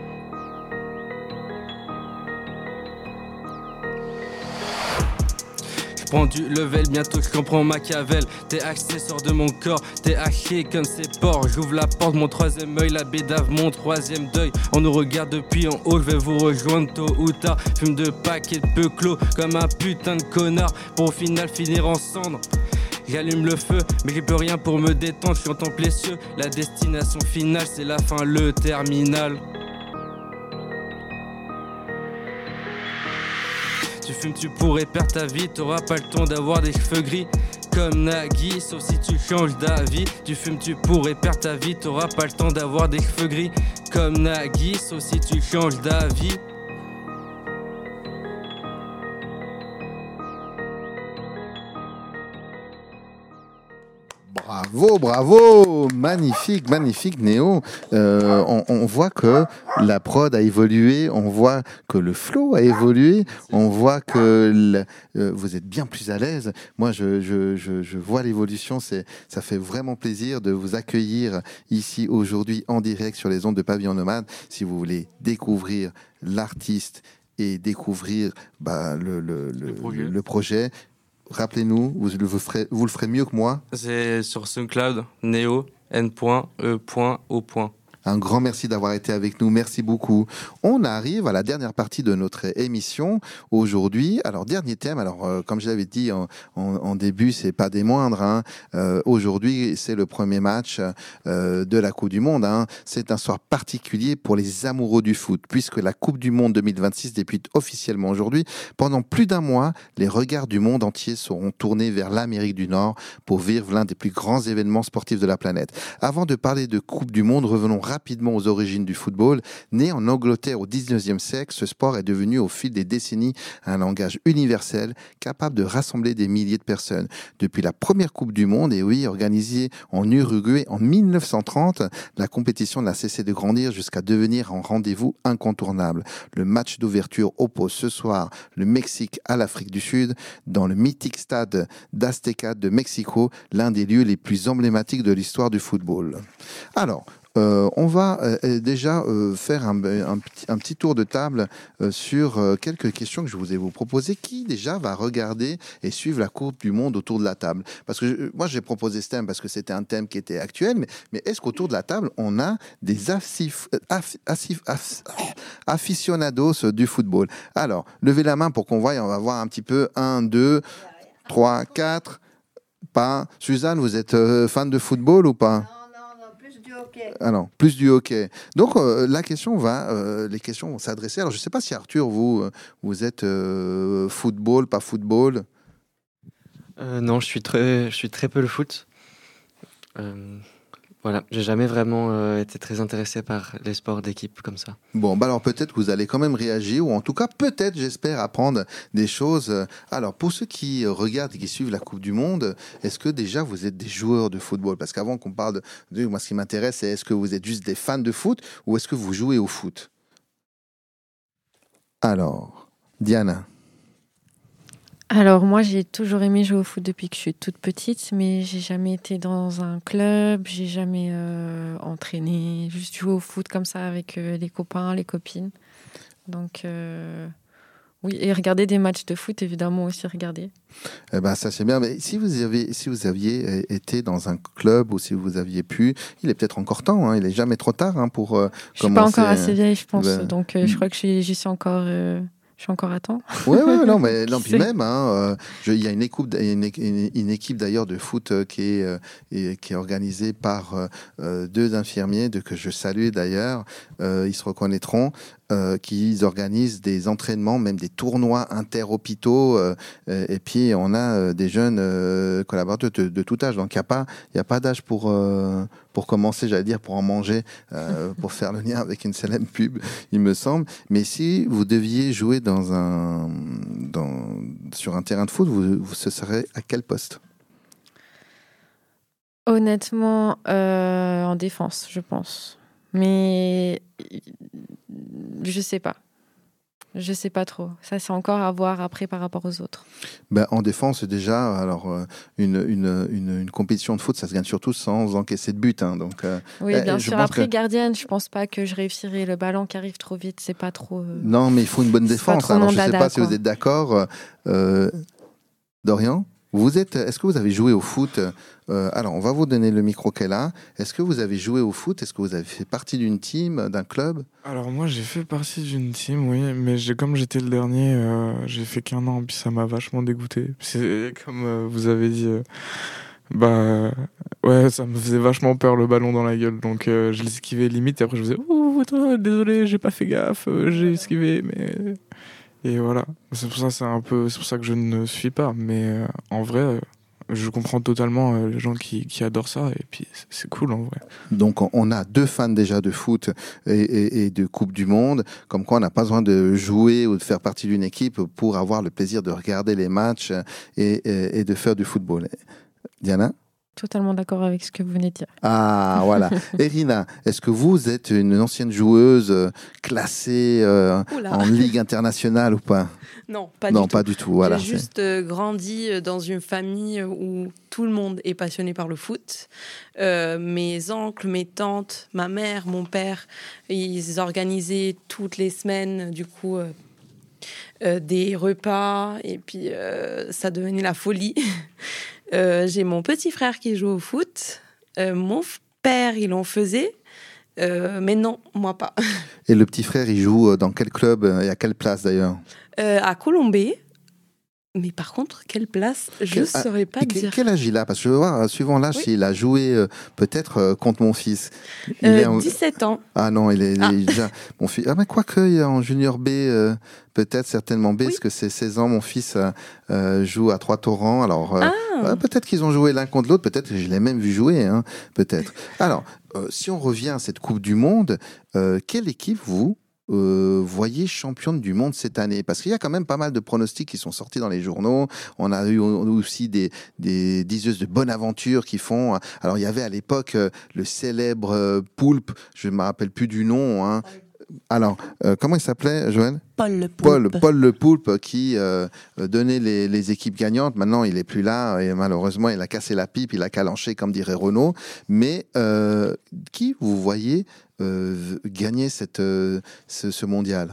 Prends du level, bientôt je comprends Machiavel. T'es accessoire de mon corps, t'es haché comme ces porcs. J'ouvre la porte, mon troisième œil, la bédave, mon troisième deuil. On nous regarde depuis en haut, je vais vous rejoindre tôt ou tard. Fume de paquets de peu clos, comme un putain de connard. Pour au final finir en cendres. J'allume le feu, mais j'ai plus rien pour me détendre. Je contemple les cieux, la destination finale, c'est la fin, le terminal. Tu fumes, tu pourrais perdre ta vie, t'auras pas le temps d'avoir des cheveux gris comme Nagui, sauf si tu changes d'avis. Tu fumes, tu pourrais perdre ta vie, t'auras pas le temps d'avoir des cheveux gris comme Nagui, sauf si tu changes d'avis. Bravo, bravo, magnifique, magnifique Néo. Euh, on, on voit que la prod a évolué, on voit que le flow a évolué, on voit que le, euh, vous êtes bien plus à l'aise. Moi, je, je, je, je vois l'évolution, c'est, ça fait vraiment plaisir de vous accueillir ici aujourd'hui en direct sur les ondes de Pavillon Nomade. Si vous voulez découvrir l'artiste et découvrir bah, le, le, le, le projet, le projet rappelez-nous, vous le ferez, vous le ferez mieux que moi. C'est sur SoundCloud, Néo, N E O. Un grand merci d'avoir été avec nous. Merci beaucoup. On arrive à la dernière partie de notre émission aujourd'hui. Alors, dernier thème. Alors, euh, comme je l'avais dit en, en, en début, c'est pas des moindres. Hein. Euh, aujourd'hui, c'est le premier match euh, de la Coupe du Monde. Hein. C'est un soir particulier pour les amoureux du foot, puisque la Coupe du Monde deux mille vingt-six débute officiellement aujourd'hui. Pendant plus d'un mois, les regards du monde entier seront tournés vers l'Amérique du Nord pour vivre l'un des plus grands événements sportifs de la planète. Avant de parler de Coupe du Monde, revenons rapidement aux origines du football. Né en Angleterre au dix-neuvième siècle, ce sport est devenu au fil des décennies un langage universel capable de rassembler des milliers de personnes. Depuis la première Coupe du Monde, et oui, organisée en Uruguay en mille neuf cent trente, la compétition n'a cessé de grandir jusqu'à devenir un rendez-vous incontournable. Le match d'ouverture oppose ce soir le Mexique à l'Afrique du Sud dans le mythique stade d'Azteca de Mexico, l'un des lieux les plus emblématiques de l'histoire du football. Alors, Euh, on va euh, déjà euh, faire un, un, petit, un petit tour de table euh, sur euh, quelques questions que je vous ai vous proposées. Qui déjà va regarder et suivre la Coupe du Monde autour de la table? Parce que je, moi j'ai proposé ce thème parce que c'était un thème qui était actuel, mais, mais est-ce qu'autour de la table on a des affif, aff, affif, aff, aficionados du football? Alors, levez la main pour qu'on voie, on va voir un petit peu. un, deux, trois, quatre. Pas. Suzanne, vous êtes euh, fan de football ou pas? Alors, plus du hockey. Donc, euh, la question va, euh, les questions vont s'adresser. Alors, je ne sais pas si Arthur, vous, vous êtes euh, football, pas football. Euh, non, je suis très, je suis très peu le foot. Euh, voilà, j'ai jamais vraiment euh, été très intéressé par les sports d'équipe comme ça. Bon, bah alors peut-être que vous allez quand même réagir, ou en tout cas peut-être, j'espère, apprendre des choses. Alors, pour ceux qui regardent et qui suivent la Coupe du Monde, est-ce que déjà vous êtes des joueurs de football? Parce qu'avant qu'on parle de, de, moi, ce qui m'intéresse, c'est est-ce que vous êtes juste des fans de foot ou est-ce que vous jouez au foot? Alors, Diana. Alors moi j'ai toujours aimé jouer au foot depuis que je suis toute petite, mais j'ai jamais été dans un club, j'ai jamais euh, entraîné, juste joué au foot comme ça avec euh, les copains, les copines. Donc euh, oui, et regarder des matchs de foot évidemment aussi regarder. Eh ben ça c'est bien. Mais si vous avez, si vous aviez été dans un club ou si vous aviez pu, il est peut-être encore temps. Hein, il est jamais trop tard hein, pour euh, je commencer. Je suis pas encore assez vieille, je pense. Ben... Donc euh, je crois que j'y suis encore. Euh... Je suis encore à temps. Oui, ouais, non, mais non, puis C'est- même, hein, euh, je- il y a une équipe, une, une- une équipe d'ailleurs de foot euh, qui est, euh, et- qui est organisée par euh, euh, deux infirmiers de, que je salue d'ailleurs. Euh, ils se reconnaîtront, euh, qui organisent des entraînements, même des tournois interhôpitaux. Euh, euh, et puis on a euh, des jeunes euh, collaborateurs de, de tout âge. Donc il n'y a pas, il y a pas d'âge pour euh, pour commencer, j'allais dire, pour en manger, euh, pour faire le lien avec une célèbre pub, il me semble. Mais si vous deviez jouer dans un, dans, sur un terrain de foot, vous, vous, ce serait à quel poste? Honnêtement, euh, en défense, je pense. Mais je sais pas. Je sais pas trop. Ça, c'est encore à voir après par rapport aux autres. Ben, en défense, déjà, alors euh, une, une, une, une compétition de foot, ça se gagne surtout sans encaisser de but. Hein, donc, euh, Oui, eh, bien je sûr. pense Après, que- gardienne, je pense pas que je réussirai. Le ballon qui arrive trop vite, c'est pas trop. euh, Non, mais il faut une bonne c'est pas défense. trop Alors, mon je ne sais dada, pas si quoi. vous êtes d'accord. Euh, Dorian, vous êtes, est-ce que vous avez joué au foot? Euh, alors, on va vous donner le micro qu'elle a. Est-ce que vous avez joué au foot? Est-ce que vous avez fait partie d'une team, d'un club? Alors moi j'ai fait partie d'une team, oui, mais j'ai, comme j'étais le dernier, euh, j'ai fait qu'un an, puis ça m'a vachement dégoûté. C'est comme euh, vous avez dit, euh, bah euh, ouais, ça me faisait vachement peur le ballon dans la gueule, donc euh, je l'esquivais limite, et après je faisais ouh putain, désolé, j'ai pas fait gaffe, euh, j'ai esquivé, mais et voilà. C'est pour ça, c'est un peu, c'est pour ça que je ne suis pas, mais euh, en vrai. euh, Je comprends totalement euh, les gens qui, qui adorent ça, et puis c'est, c'est cool en vrai. Donc, on- on a deux fans déjà de foot et, et- et de Coupe du Monde. Comme quoi, on n'a pas besoin de jouer ou de faire partie d'une équipe pour avoir le plaisir de regarder les matchs et, et- et de faire du football. Diana? Totalement d'accord avec ce que vous venez de dire. Ah, voilà. Irina, est-ce que vous êtes une ancienne joueuse euh, classée euh, Oula. en Ligue internationale ou pas? Non, pas non, du tout. pas du tout. Voilà, J'ai c'est- juste euh, grandi euh, dans une famille où tout le monde est passionné par le foot. Euh, mes oncles, mes tantes, ma mère, mon père, ils organisaient toutes les semaines, du coup, euh, euh, des repas. Et puis, euh, ça devenait la folie. Euh, j'ai mon petit frère qui joue au foot. Euh, mon f- père, il en faisait. Euh, mais non, moi pas. Et le petit frère, il joue euh, dans quel club euh, et à quelle place d'ailleurs? Euh, à Colombey. Mais par contre, quelle place? Je ne Quel- ah, saurais pas et quel, dire. quel âge il a? Parce que je veux voir, euh, suivant l'âge, Oui. s'il a joué euh, peut-être euh, contre mon fils. Il Euh, est en- dix-sept ans. Ah non, il est, il est Ah. déjà. Mon fils. Ah, mais quoique, il est en junior B, euh, peut-être certainement B, parce que c'est seize ans. Mon fils euh, euh, joue à Trois-Torrents. Alors, euh, Ah. ouais, peut-être qu'ils ont joué l'un contre l'autre. Peut-être que je l'ai même vu jouer. Hein, peut-être. Alors, euh, si on revient à cette Coupe du Monde, euh, quelle équipe vous euh, voyez championne du monde cette année? Parce qu'il y a quand même pas mal de pronostics qui sont sortis dans les journaux. On a eu aussi des, des diseuses de bonne aventure qui font. Alors, il y avait à l'époque euh, le célèbre euh, Poulpe, je ne me rappelle plus du nom. Hein. Alors, euh, comment il s'appelait, Joël? Paul le Paul, Poulpe. Paul le Poulpe qui euh, donnait les, les équipes gagnantes. Maintenant, il est plus là et malheureusement, il a cassé la pipe, il a calanché, comme dirait Renaud. Mais euh, qui vous voyez euh, gagner cette, euh, ce, ce mondial?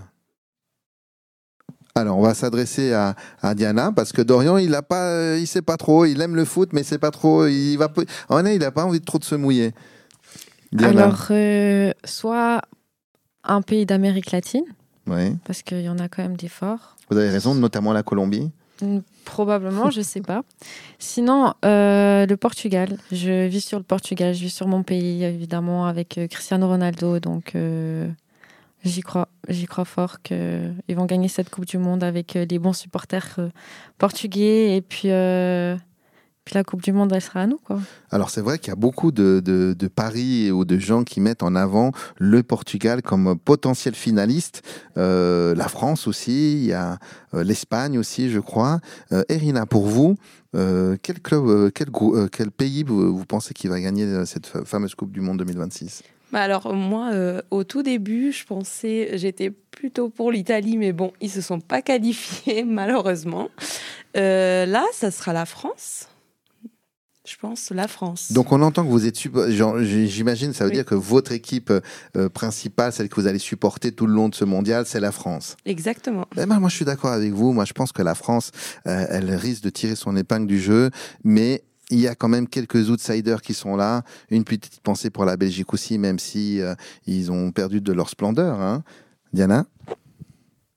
Alors, on va s'adresser à, à Diana parce que Dorian, il a pas, euh, il sait pas trop. Il aime le foot, mais c'est pas trop. Il va, en vrai, il a pas envie de trop de se mouiller. Diana. Alors, euh, soit un pays d'Amérique latine, Oui. parce qu'il y en a quand même des forts. Vous avez raison, notamment la Colombie. Mm, Probablement, je sais pas. Sinon, euh, le Portugal. Je vis sur le Portugal, je vis sur mon pays, évidemment, avec euh, Cristiano Ronaldo. Donc, euh, j'y crois. J'y crois fort qu'ils vont gagner cette Coupe du Monde avec euh, les bons supporters euh, portugais. Et puis, euh, puis, la Coupe du Monde, elle sera à nous, quoi. Alors c'est vrai qu'il y a beaucoup de, de, de paris ou de gens qui mettent en avant le Portugal comme potentiel finaliste. Euh, la France aussi, il y a euh, l'Espagne aussi, je crois. Euh, Irina, pour vous, euh, quel club, euh, quel, grou- euh, quel pays vous, vous pensez qui va gagner euh, cette fa- fameuse Coupe du Monde deux mille vingt-six? Bah alors moi, euh, au tout début, je pensais, j'étais plutôt pour l'Italie, mais bon, ils se sont pas qualifiés malheureusement. Euh, là, ça sera la France. Je pense la France. Donc on entend que vous êtes, suppo- genre, j- j'imagine, ça veut Oui. dire que votre équipe euh, principale, celle que vous allez supporter tout le long de ce mondial, c'est la France. Exactement. Eh ben, moi, je suis d'accord avec vous. Moi, je pense que la France, euh, elle risque de tirer son épingle du jeu, mais il y a quand même quelques outsiders qui sont là. Une petite pensée pour la Belgique aussi, même si euh, ils ont perdu de leur splendeur. Hein. Diana?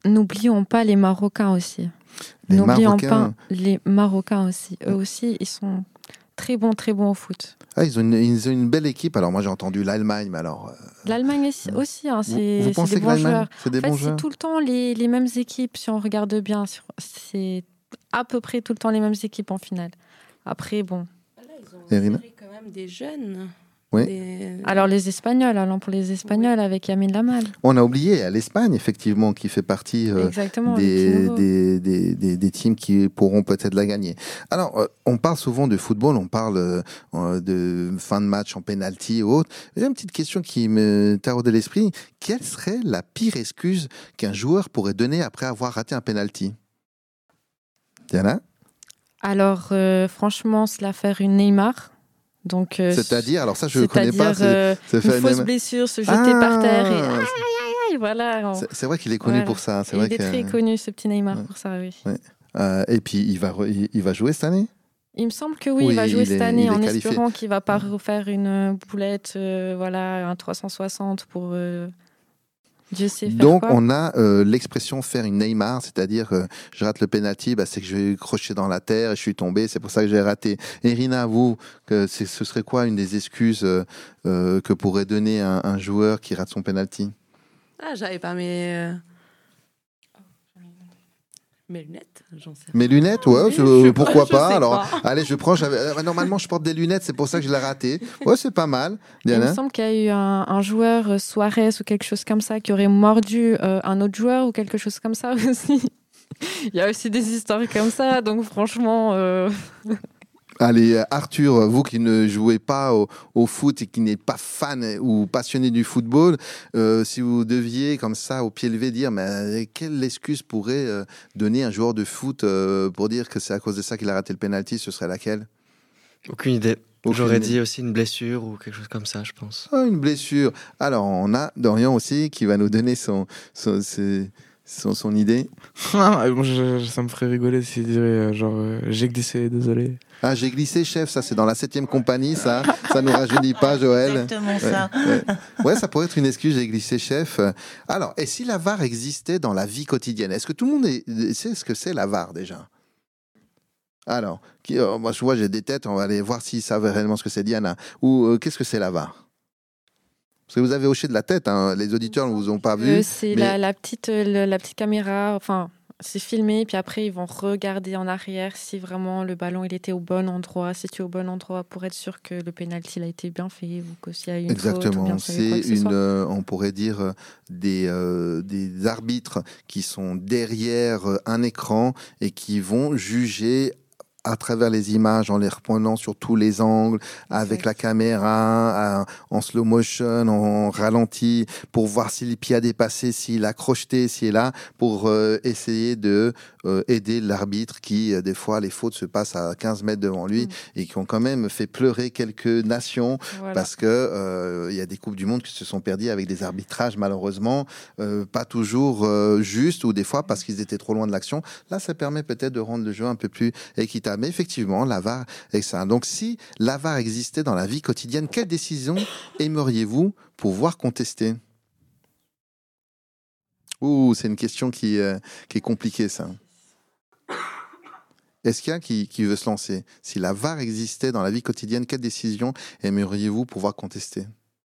n'oublions pas les Marocains aussi. Les N'oublions Marocains. pas les Marocains aussi. Eux aussi, ils sont très bons, très bons au foot. Ah, ils, ont une, ils ont une belle équipe. Alors, moi, j'ai entendu l'Allemagne, mais alors. euh, L'Allemagne aussi, aussi, hein, Vous- c'est vous c'est pensez des que bons l'Allemagne, joueurs. c'est des en fait, bons c'est joueurs tout le temps les, les mêmes équipes, si on regarde bien. sur- C'est à peu près tout le temps les mêmes équipes en finale. Après, bon. Irina quand même des jeunes. Oui. Des- Alors, les Espagnols, allons pour les Espagnols avec Yamin Lamal. On a oublié à l'Espagne, effectivement, qui fait partie euh, Exactement, le des, petit nouveau. des, des, des, des teams qui pourront peut-être la gagner. Alors, euh, on parle souvent de football, on parle euh, euh, de fin de match en penalty et autres. J'ai une petite question qui me taraude l'esprit. Quelle serait la pire excuse qu'un joueur pourrait donner après avoir raté un penalty? Diana? Alors, euh, franchement, c'est l'affaire une Neymar. Donc, euh, C'est-à-dire, alors ça, je ne connais pas. c'est-à-dire, euh, c'est- c'est une fait- fausse même- blessure, se jeter Ah par terre et aïe, aïe, aïe, aïe, voilà. on- C'est- c'est vrai qu'il est connu voilà. pour ça, c'est Il vrai est que- très connu, ce petit Neymar, pour ça, oui. Ouais. Euh, et puis, il va, re- il, il va jouer cette année? Il me semble que oui, Oui, il va jouer il cette est- année il est en qualifié. espérant qu'il va pas refaire une boulette, euh, voilà, un trois cent soixante pour euh, Dieu sait faire Donc, quoi. on a euh, l'expression faire une Neymar, c'est-à-dire euh, je rate le penalty, bah, c'est que je vais crocher dans la terre et je suis tombé, c'est pour ça que j'ai raté. Irina, vous, que c'est- ce serait quoi une des excuses euh, euh, que pourrait donner un, un joueur qui rate son penalty? Ah, j'avais pas mes. euh, Mes lunettes, j'en sais rien. Mes lunettes, ouais, Oui, je- je sais pourquoi pas, je pas, sais alors, pas. allez, je prends. j'avais- euh, Normalement, je porte des lunettes, c'est pour ça que je l'ai raté. Ouais, c'est pas mal. Il me Diana? semble qu'il y a eu un, un joueur, euh, Suarez ou quelque chose comme ça, qui aurait mordu euh, un autre joueur ou quelque chose comme ça aussi. Il y a aussi des histoires comme ça, donc franchement... euh, Allez, Arthur, vous qui ne jouez pas au, au foot et qui n'êtes pas fan ou passionné du football, euh, si vous deviez, comme ça, au pied levé, dire mais euh, quelle excuse pourrait euh, donner un joueur de foot euh, pour dire que c'est à cause de ça qu'il a raté le penalty, ce serait laquelle? Aucune idée. Aucune J'aurais idée. dit aussi une blessure ou quelque chose comme ça, je pense. Ah, une blessure. Alors, on a Dorian aussi qui va nous donner son, son, ses- son, son idée. Ah, moi, je- je- ça me ferait rigoler s'il dirait euh, genre euh, j'ai glissé, désolé. Ah, j'ai glissé, chef, ça c'est dans la septième compagnie, ça. Ça nous rajeunit pas, Joël. Exactement ça. Ouais, ouais. Ouais, ça pourrait être une excuse, j'ai glissé, chef. Alors, et si la V A R existait dans la vie quotidienne? Est-ce que tout le monde est- sait ce que c'est la V A R déjà? Alors, qui, euh, moi je vois, j'ai des têtes, on va aller voir s'ils savent réellement ce que c'est, Diana. Ou euh, qu'est-ce que c'est la V A R? Parce que vous avez hoché de la tête, hein. Les auditeurs ne vous ont pas vu. euh, c'est mais- la, la petite, euh, le- la petite caméra, enfin, c'est filmé, puis après, ils vont regarder en arrière si vraiment le ballon il était au bon endroit, si tu es au bon endroit, pour être sûr que le penalty il a été bien fait ou que s'il y a eu une faute ou Exactement, bien s'il y a eu quoi c'est que ce une, soit. euh, on pourrait dire euh, des, euh, des arbitres qui sont derrière euh, un écran et qui vont juger à travers les images, en les reprenant sur tous les angles, avec la caméra, à- en slow motion, en ralenti, pour voir si le pied a dépassé, s'il a crocheté, s'il est là, pour euh, essayer de euh, aider l'arbitre qui, euh, des fois, les fautes se passent à quinze mètres devant lui et qui ont quand même fait pleurer quelques nations Voilà. parce que euh, il y a des Coupes du Monde qui se sont perdues avec des arbitrages, malheureusement, euh, pas toujours euh, justes ou des fois parce qu'ils étaient trop loin de l'action. Là, ça permet peut-être de rendre le jeu un peu plus équitable. Mais effectivement, la V A R est ça. Donc, si la V A R existait dans la vie quotidienne, quelle décision aimeriez-vous pouvoir contester? Ouh, c'est une question qui, euh, qui est compliquée, ça. Est-ce qu'il y a qui, qui veut se lancer? Si la V A R existait dans la vie quotidienne, quelle décision aimeriez-vous pouvoir contester?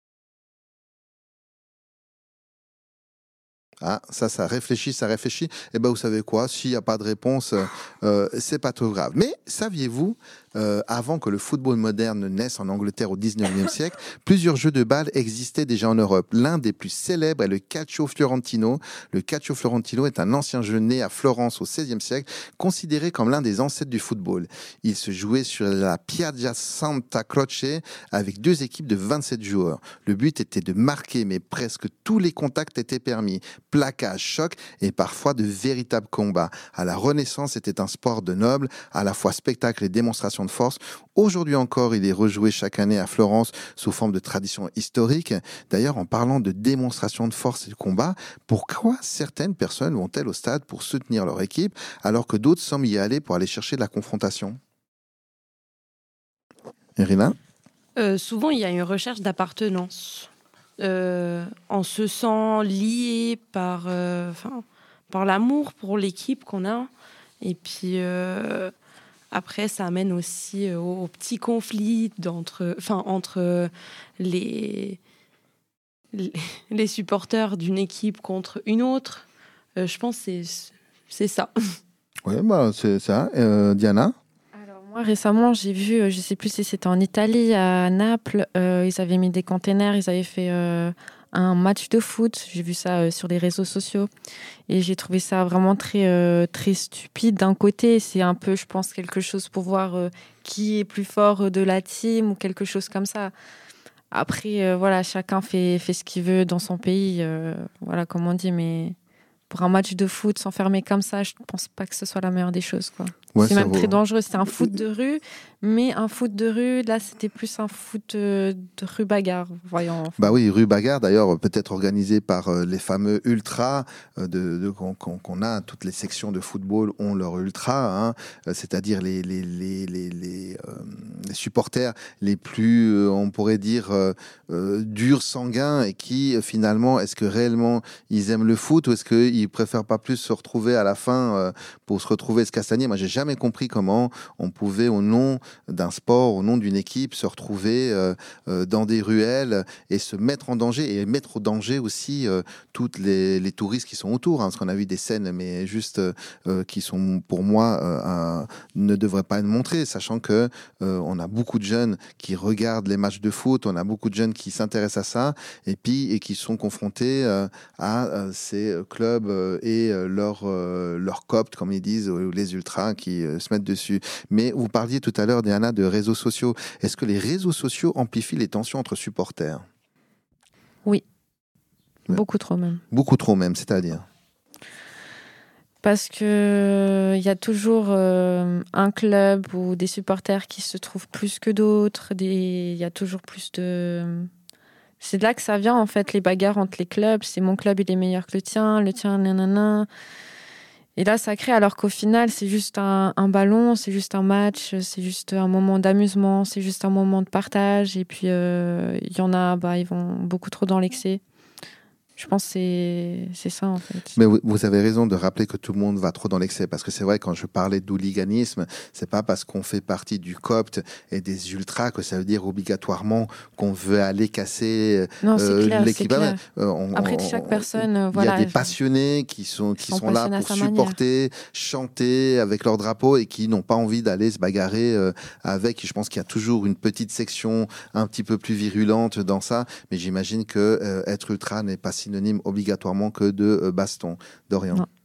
Ah, ça, ça réfléchit, ça réfléchit. Eh ben, vous savez quoi? S'il n'y a pas de réponse, euh, c'est pas trop grave. Mais saviez-vous, euh, avant que le football moderne naisse en Angleterre au dix-neuvième siècle, plusieurs jeux de balle existaient déjà en Europe. L'un des plus célèbres est le Calcio Fiorentino. Le Calcio Fiorentino est un ancien jeu né à Florence au seizième siècle, considéré comme l'un des ancêtres du football. Il se jouait sur la Piazza Santa Croce avec deux équipes de vingt-sept joueurs. Le but était de marquer, mais presque tous les contacts étaient permis. Plaquage, choc et parfois de véritables combats. À la Renaissance, c'était un sport de nobles, à la fois spectacle et démonstration de force. Aujourd'hui encore, il est rejoué chaque année à Florence sous forme de tradition historique. D'ailleurs, en parlant de démonstration de force et de combat, pourquoi certaines personnes vont-elles au stade pour soutenir leur équipe alors que d'autres semblent y aller pour aller chercher de la confrontation? Irina? Euh, souvent, il y a une recherche d'appartenance. Euh, on se sent lié par, euh, 'fin, par l'amour pour l'équipe qu'on a. Et puis euh, après, ça amène aussi euh, aux, aux petits conflits d'entre, enfin, entre les, les, les supporters d'une équipe contre une autre. Euh, je pense que c'est, c'est ça. Oui, bah, c'est ça. Euh, Diana ? Moi, récemment, j'ai vu, euh, je ne sais plus si c'était en Italie, à Naples, euh, ils avaient mis des containers, ils avaient fait euh, un match de foot. J'ai vu ça euh, sur les réseaux sociaux. Et j'ai trouvé ça vraiment très, euh, très stupide d'un côté. C'est un peu, je pense, quelque chose pour voir euh, qui est plus fort de la team ou quelque chose comme ça. Après, euh, voilà, chacun fait, fait ce qu'il veut dans son pays. Euh, voilà, comme on dit, mais pour un match de foot s'enfermer comme ça, je ne pense pas que ce soit la meilleure des choses, quoi. Ouais, c'est même vaut... très dangereux. C'était un foot de rue, mais un foot de rue, là, c'était plus un foot euh, de rue bagarre, voyons. Enfin. Bah oui, rue bagarre, d'ailleurs, peut-être organisé par euh, les fameux ultras euh, de, de, qu'on, qu'on a. Toutes les sections de football ont leur ultra, hein, euh, c'est-à-dire les, les, les, les, les, euh, les supporters les plus, euh, on pourrait dire, euh, euh, durs, sanguins, et qui, euh, finalement, est-ce que réellement ils aiment le foot ou est-ce qu'ils préfèrent pas plus se retrouver à la fin euh, pour se retrouver se castagner ? Moi, j'ai jamais compris comment on pouvait, au nom d'un sport, au nom d'une équipe, se retrouver euh, euh, dans des ruelles et se mettre en danger et mettre au danger aussi euh, toutes les, les touristes qui sont autour, hein, parce qu'on a vu des scènes, mais juste euh, qui sont pour moi euh, un, ne devraient pas être montrées, sachant que euh, on a beaucoup de jeunes qui regardent les matchs de foot, on a beaucoup de jeunes qui s'intéressent à ça et puis et qui sont confrontés euh, à euh, ces clubs euh, et euh, leurs euh, leur coptes, comme ils disent, ou les ultras qui euh, se mettent dessus. Mais vous parliez tout à l'heure, Diana, de réseaux sociaux. Est-ce que les réseaux sociaux amplifient les tensions entre supporters ? Oui. Ouais. Beaucoup trop même. Beaucoup trop même, c'est-à-dire ? Parce que il y a toujours euh, un club ou des supporters qui se trouvent plus que d'autres. Il y a toujours plus de... C'est de là que ça vient, en fait, les bagarres entre les clubs. C'est mon club, il est meilleur que le tien, le tien, nanana. Et là, ça crée, alors qu'au final, c'est juste un, un ballon, c'est juste un match, c'est juste un moment d'amusement, c'est juste un moment de partage. Et puis, il euh, y en a, bah, ils vont beaucoup trop dans l'excès. Je pense que c'est, c'est ça, en fait. Mais vous, vous avez raison de rappeler que tout le monde va trop dans l'excès, parce que c'est vrai, quand je parlais d'hooliganisme, c'est pas parce qu'on fait partie du copte et des ultras que ça veut dire obligatoirement qu'on veut aller casser non, c'est euh, clair, l'équipe. c'est clair. Euh, on, Après, on, chaque personne, il voilà. Il y a des passionnés qui sont, qui sont, sont là pour supporter, manière. chanter avec leur drapeau et qui n'ont pas envie d'aller se bagarrer euh, avec. Je pense qu'il y a toujours une petite section un petit peu plus virulente dans ça, mais j'imagine que euh, être ultra n'est pas synonyme obligatoirement que de euh, baston. Dorian. Non.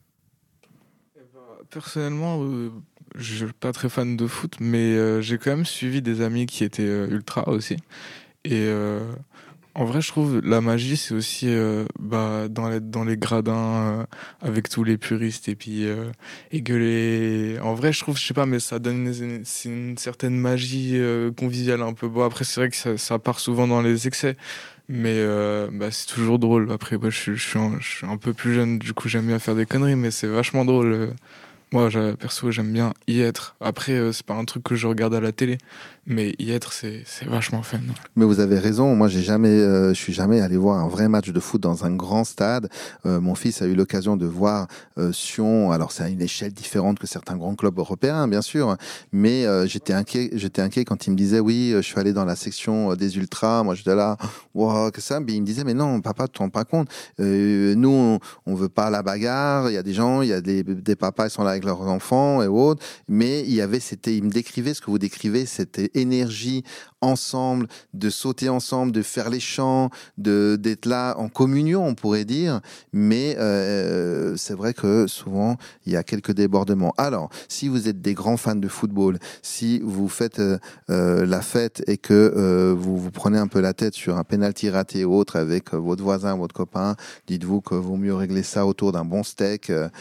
Personnellement, euh, je suis pas très fan de foot, mais euh, j'ai quand même suivi des amis qui étaient euh, ultra aussi. Et euh, en vrai, je trouve la magie, c'est aussi euh, bah, dans, les, dans les gradins euh, avec tous les puristes et puis euh, et gueuler. En vrai, je trouve, je sais pas, mais ça donne une, c'est une certaine magie euh, conviviale un peu. Bon, après, c'est vrai que ça, ça part souvent dans les excès. Mais euh, bah, c'est toujours drôle. Après, bah, je, je, suis un, je suis un peu plus jeune, du coup j'aime bien faire des conneries, mais c'est vachement drôle. Moi, perso, j'aime bien y être. Après, euh, c'est pas un truc que je regarde à la télé, mais y être, c'est, c'est vachement fun. Mais vous avez raison. Moi, j'ai jamais, euh, je suis jamais allé voir un vrai match de foot dans un grand stade. Euh, mon fils a eu l'occasion de voir euh, Sion. Alors, c'est à une échelle différente que certains grands clubs européens, bien sûr. Mais euh, j'étais inquiet, j'étais inquiet quand il me disait, oui, je suis allé dans la section des ultras. Moi, j'étais là, wow, que ça. Mais il me disait, mais non, papa, tu te rends pas compte. Euh, nous, on, on veut pas la bagarre. Il y a des gens, il y a des, des papas, ils sont là avec leurs enfants et autres, mais il y avait, c'était, il me décrivait ce que vous décrivez, cette énergie ensemble, de sauter ensemble, de faire les chants, de d'être là en communion, on pourrait dire, mais euh, c'est vrai que souvent il y a quelques débordements. Alors, si vous êtes des grands fans de football, si vous faites euh, euh, la fête et que euh, vous vous prenez un peu la tête sur un penalty raté ou autre avec euh, votre voisin, votre copain, dites-vous que vaut mieux régler ça autour d'un bon steak euh,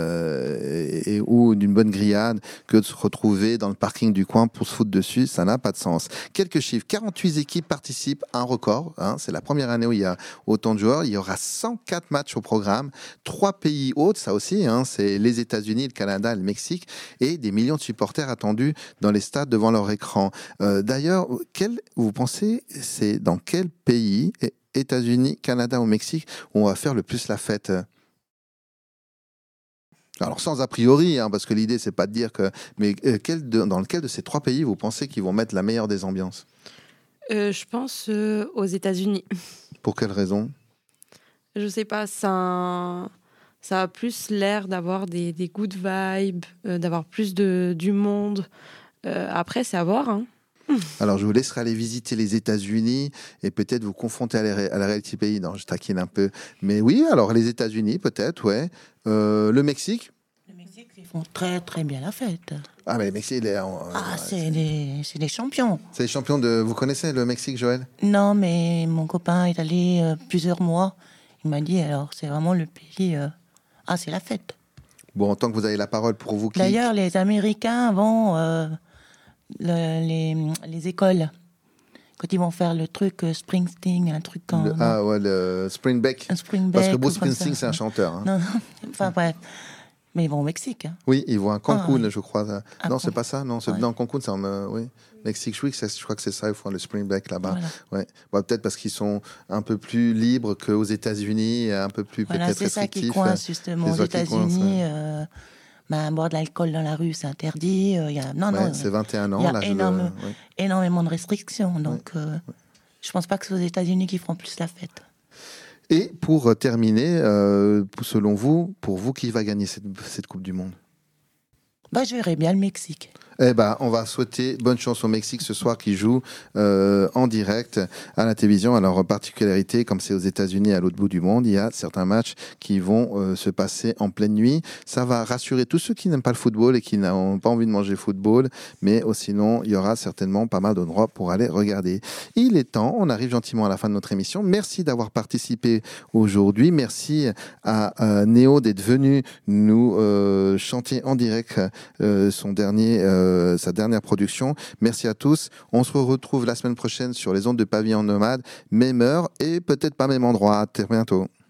et, et ou d'une bonne grillade que de se retrouver dans le parking du coin pour se foutre dessus. Ça n'a pas de sens. Quelques chiffres. quarante-huit équipes participent, un record. Hein, c'est la première année où il y a autant de joueurs. Il y aura cent quatre matchs au programme. Trois pays hôtes, ça aussi. Hein, c'est les États-Unis, le Canada et le Mexique. Et des millions de supporters attendus dans les stades devant leur écran. Euh, d'ailleurs, quel, vous pensez, c'est dans quel pays, États-Unis, Canada ou Mexique, où on va faire le plus la fête ? Alors sans a priori, hein, parce que l'idée c'est pas de dire que... Mais euh, quel de- dans lequel de ces trois pays vous pensez qu'ils vont mettre la meilleure des ambiances? Euh, je pense euh, aux États-Unis. Pour quelle raison? Je sais pas, ça, ça a plus l'air d'avoir des, des good vibes, euh, d'avoir plus de, du monde. Euh, après, c'est à voir. Hein. Alors, je vous laisserai aller visiter les États-Unis et peut-être vous confronter à la, ré- à la réalité pays. Non, je taquine un peu. Mais oui, alors les États-Unis, peut-être, ouais. Euh, le Mexique? Ils font très très bien la fête. Ah, mais le Mexique, il est en- Ah, c'est des, c'est des champions. c'est les champions de... Vous connaissez le Mexique, Joël? Non, mais mon copain est allé euh, plusieurs mois. Il m'a dit, alors, c'est vraiment le pays... euh, Ah, c'est la fête. Bon, tant que vous avez la parole pour vous qui... D'ailleurs, les Américains vont... euh, le- les, les écoles, quand ils vont faire le truc euh, Springsteen, un truc en... Le- ah, ouais, le Spring Break. Un Spring Parce que Break Bruce ou comme Springsteen, ça. c'est un chanteur. hein. Non, non, enfin bref. Mais ils vont au Mexique. hein. Oui, ils vont à Cancun, Ah, je crois. À non, c'est pas ça. Non, c'est Ouais. dans Cancun, c'est en euh, oui. Mexique Week, c'est- je crois que c'est ça. Ils font le Spring Break là-bas. Voilà. Ouais. Bon, peut-être parce qu'ils sont un peu plus libres qu'aux États-Unis, un peu plus Voilà, peut-être c'est ça qui restrictifs. coince justement C'est aux ça qui coince, États-Unis. ouais. euh, bah, boire de l'alcool dans la rue, c'est interdit. euh, Il y a, non, Ouais, non, c'est vingt et un ans, Il y a l'âge de- énorme- ouais. énormément de restrictions. Donc, euh, je pense pas que c'est aux États-Unis qui feront plus la fête. Et pour euh, terminer, euh, selon vous, pour vous, qui va gagner cette, cette Coupe du Monde? Bah, je verrais bien le Mexique. Eh ben, on va souhaiter bonne chance au Mexique ce soir qui joue euh, en direct à la télévision. Alors, particularité, comme c'est aux États-Unis, à l'autre bout du monde, il y a certains matchs qui vont euh, se passer en pleine nuit. Ça va rassurer tous ceux qui n'aiment pas le football et qui n'ont pas envie de manger football, mais oh, sinon, il y aura certainement pas mal d'endroits pour aller regarder. Il est temps, on arrive gentiment à la fin de notre émission. Merci d'avoir participé aujourd'hui. Merci à euh, Néo d'être venu nous euh, chanter en direct euh, son dernier euh, sa dernière production. Merci à tous. On se retrouve la semaine prochaine sur les ondes de Pavillon Nomade, même heure et peut-être pas même endroit. À très bientôt.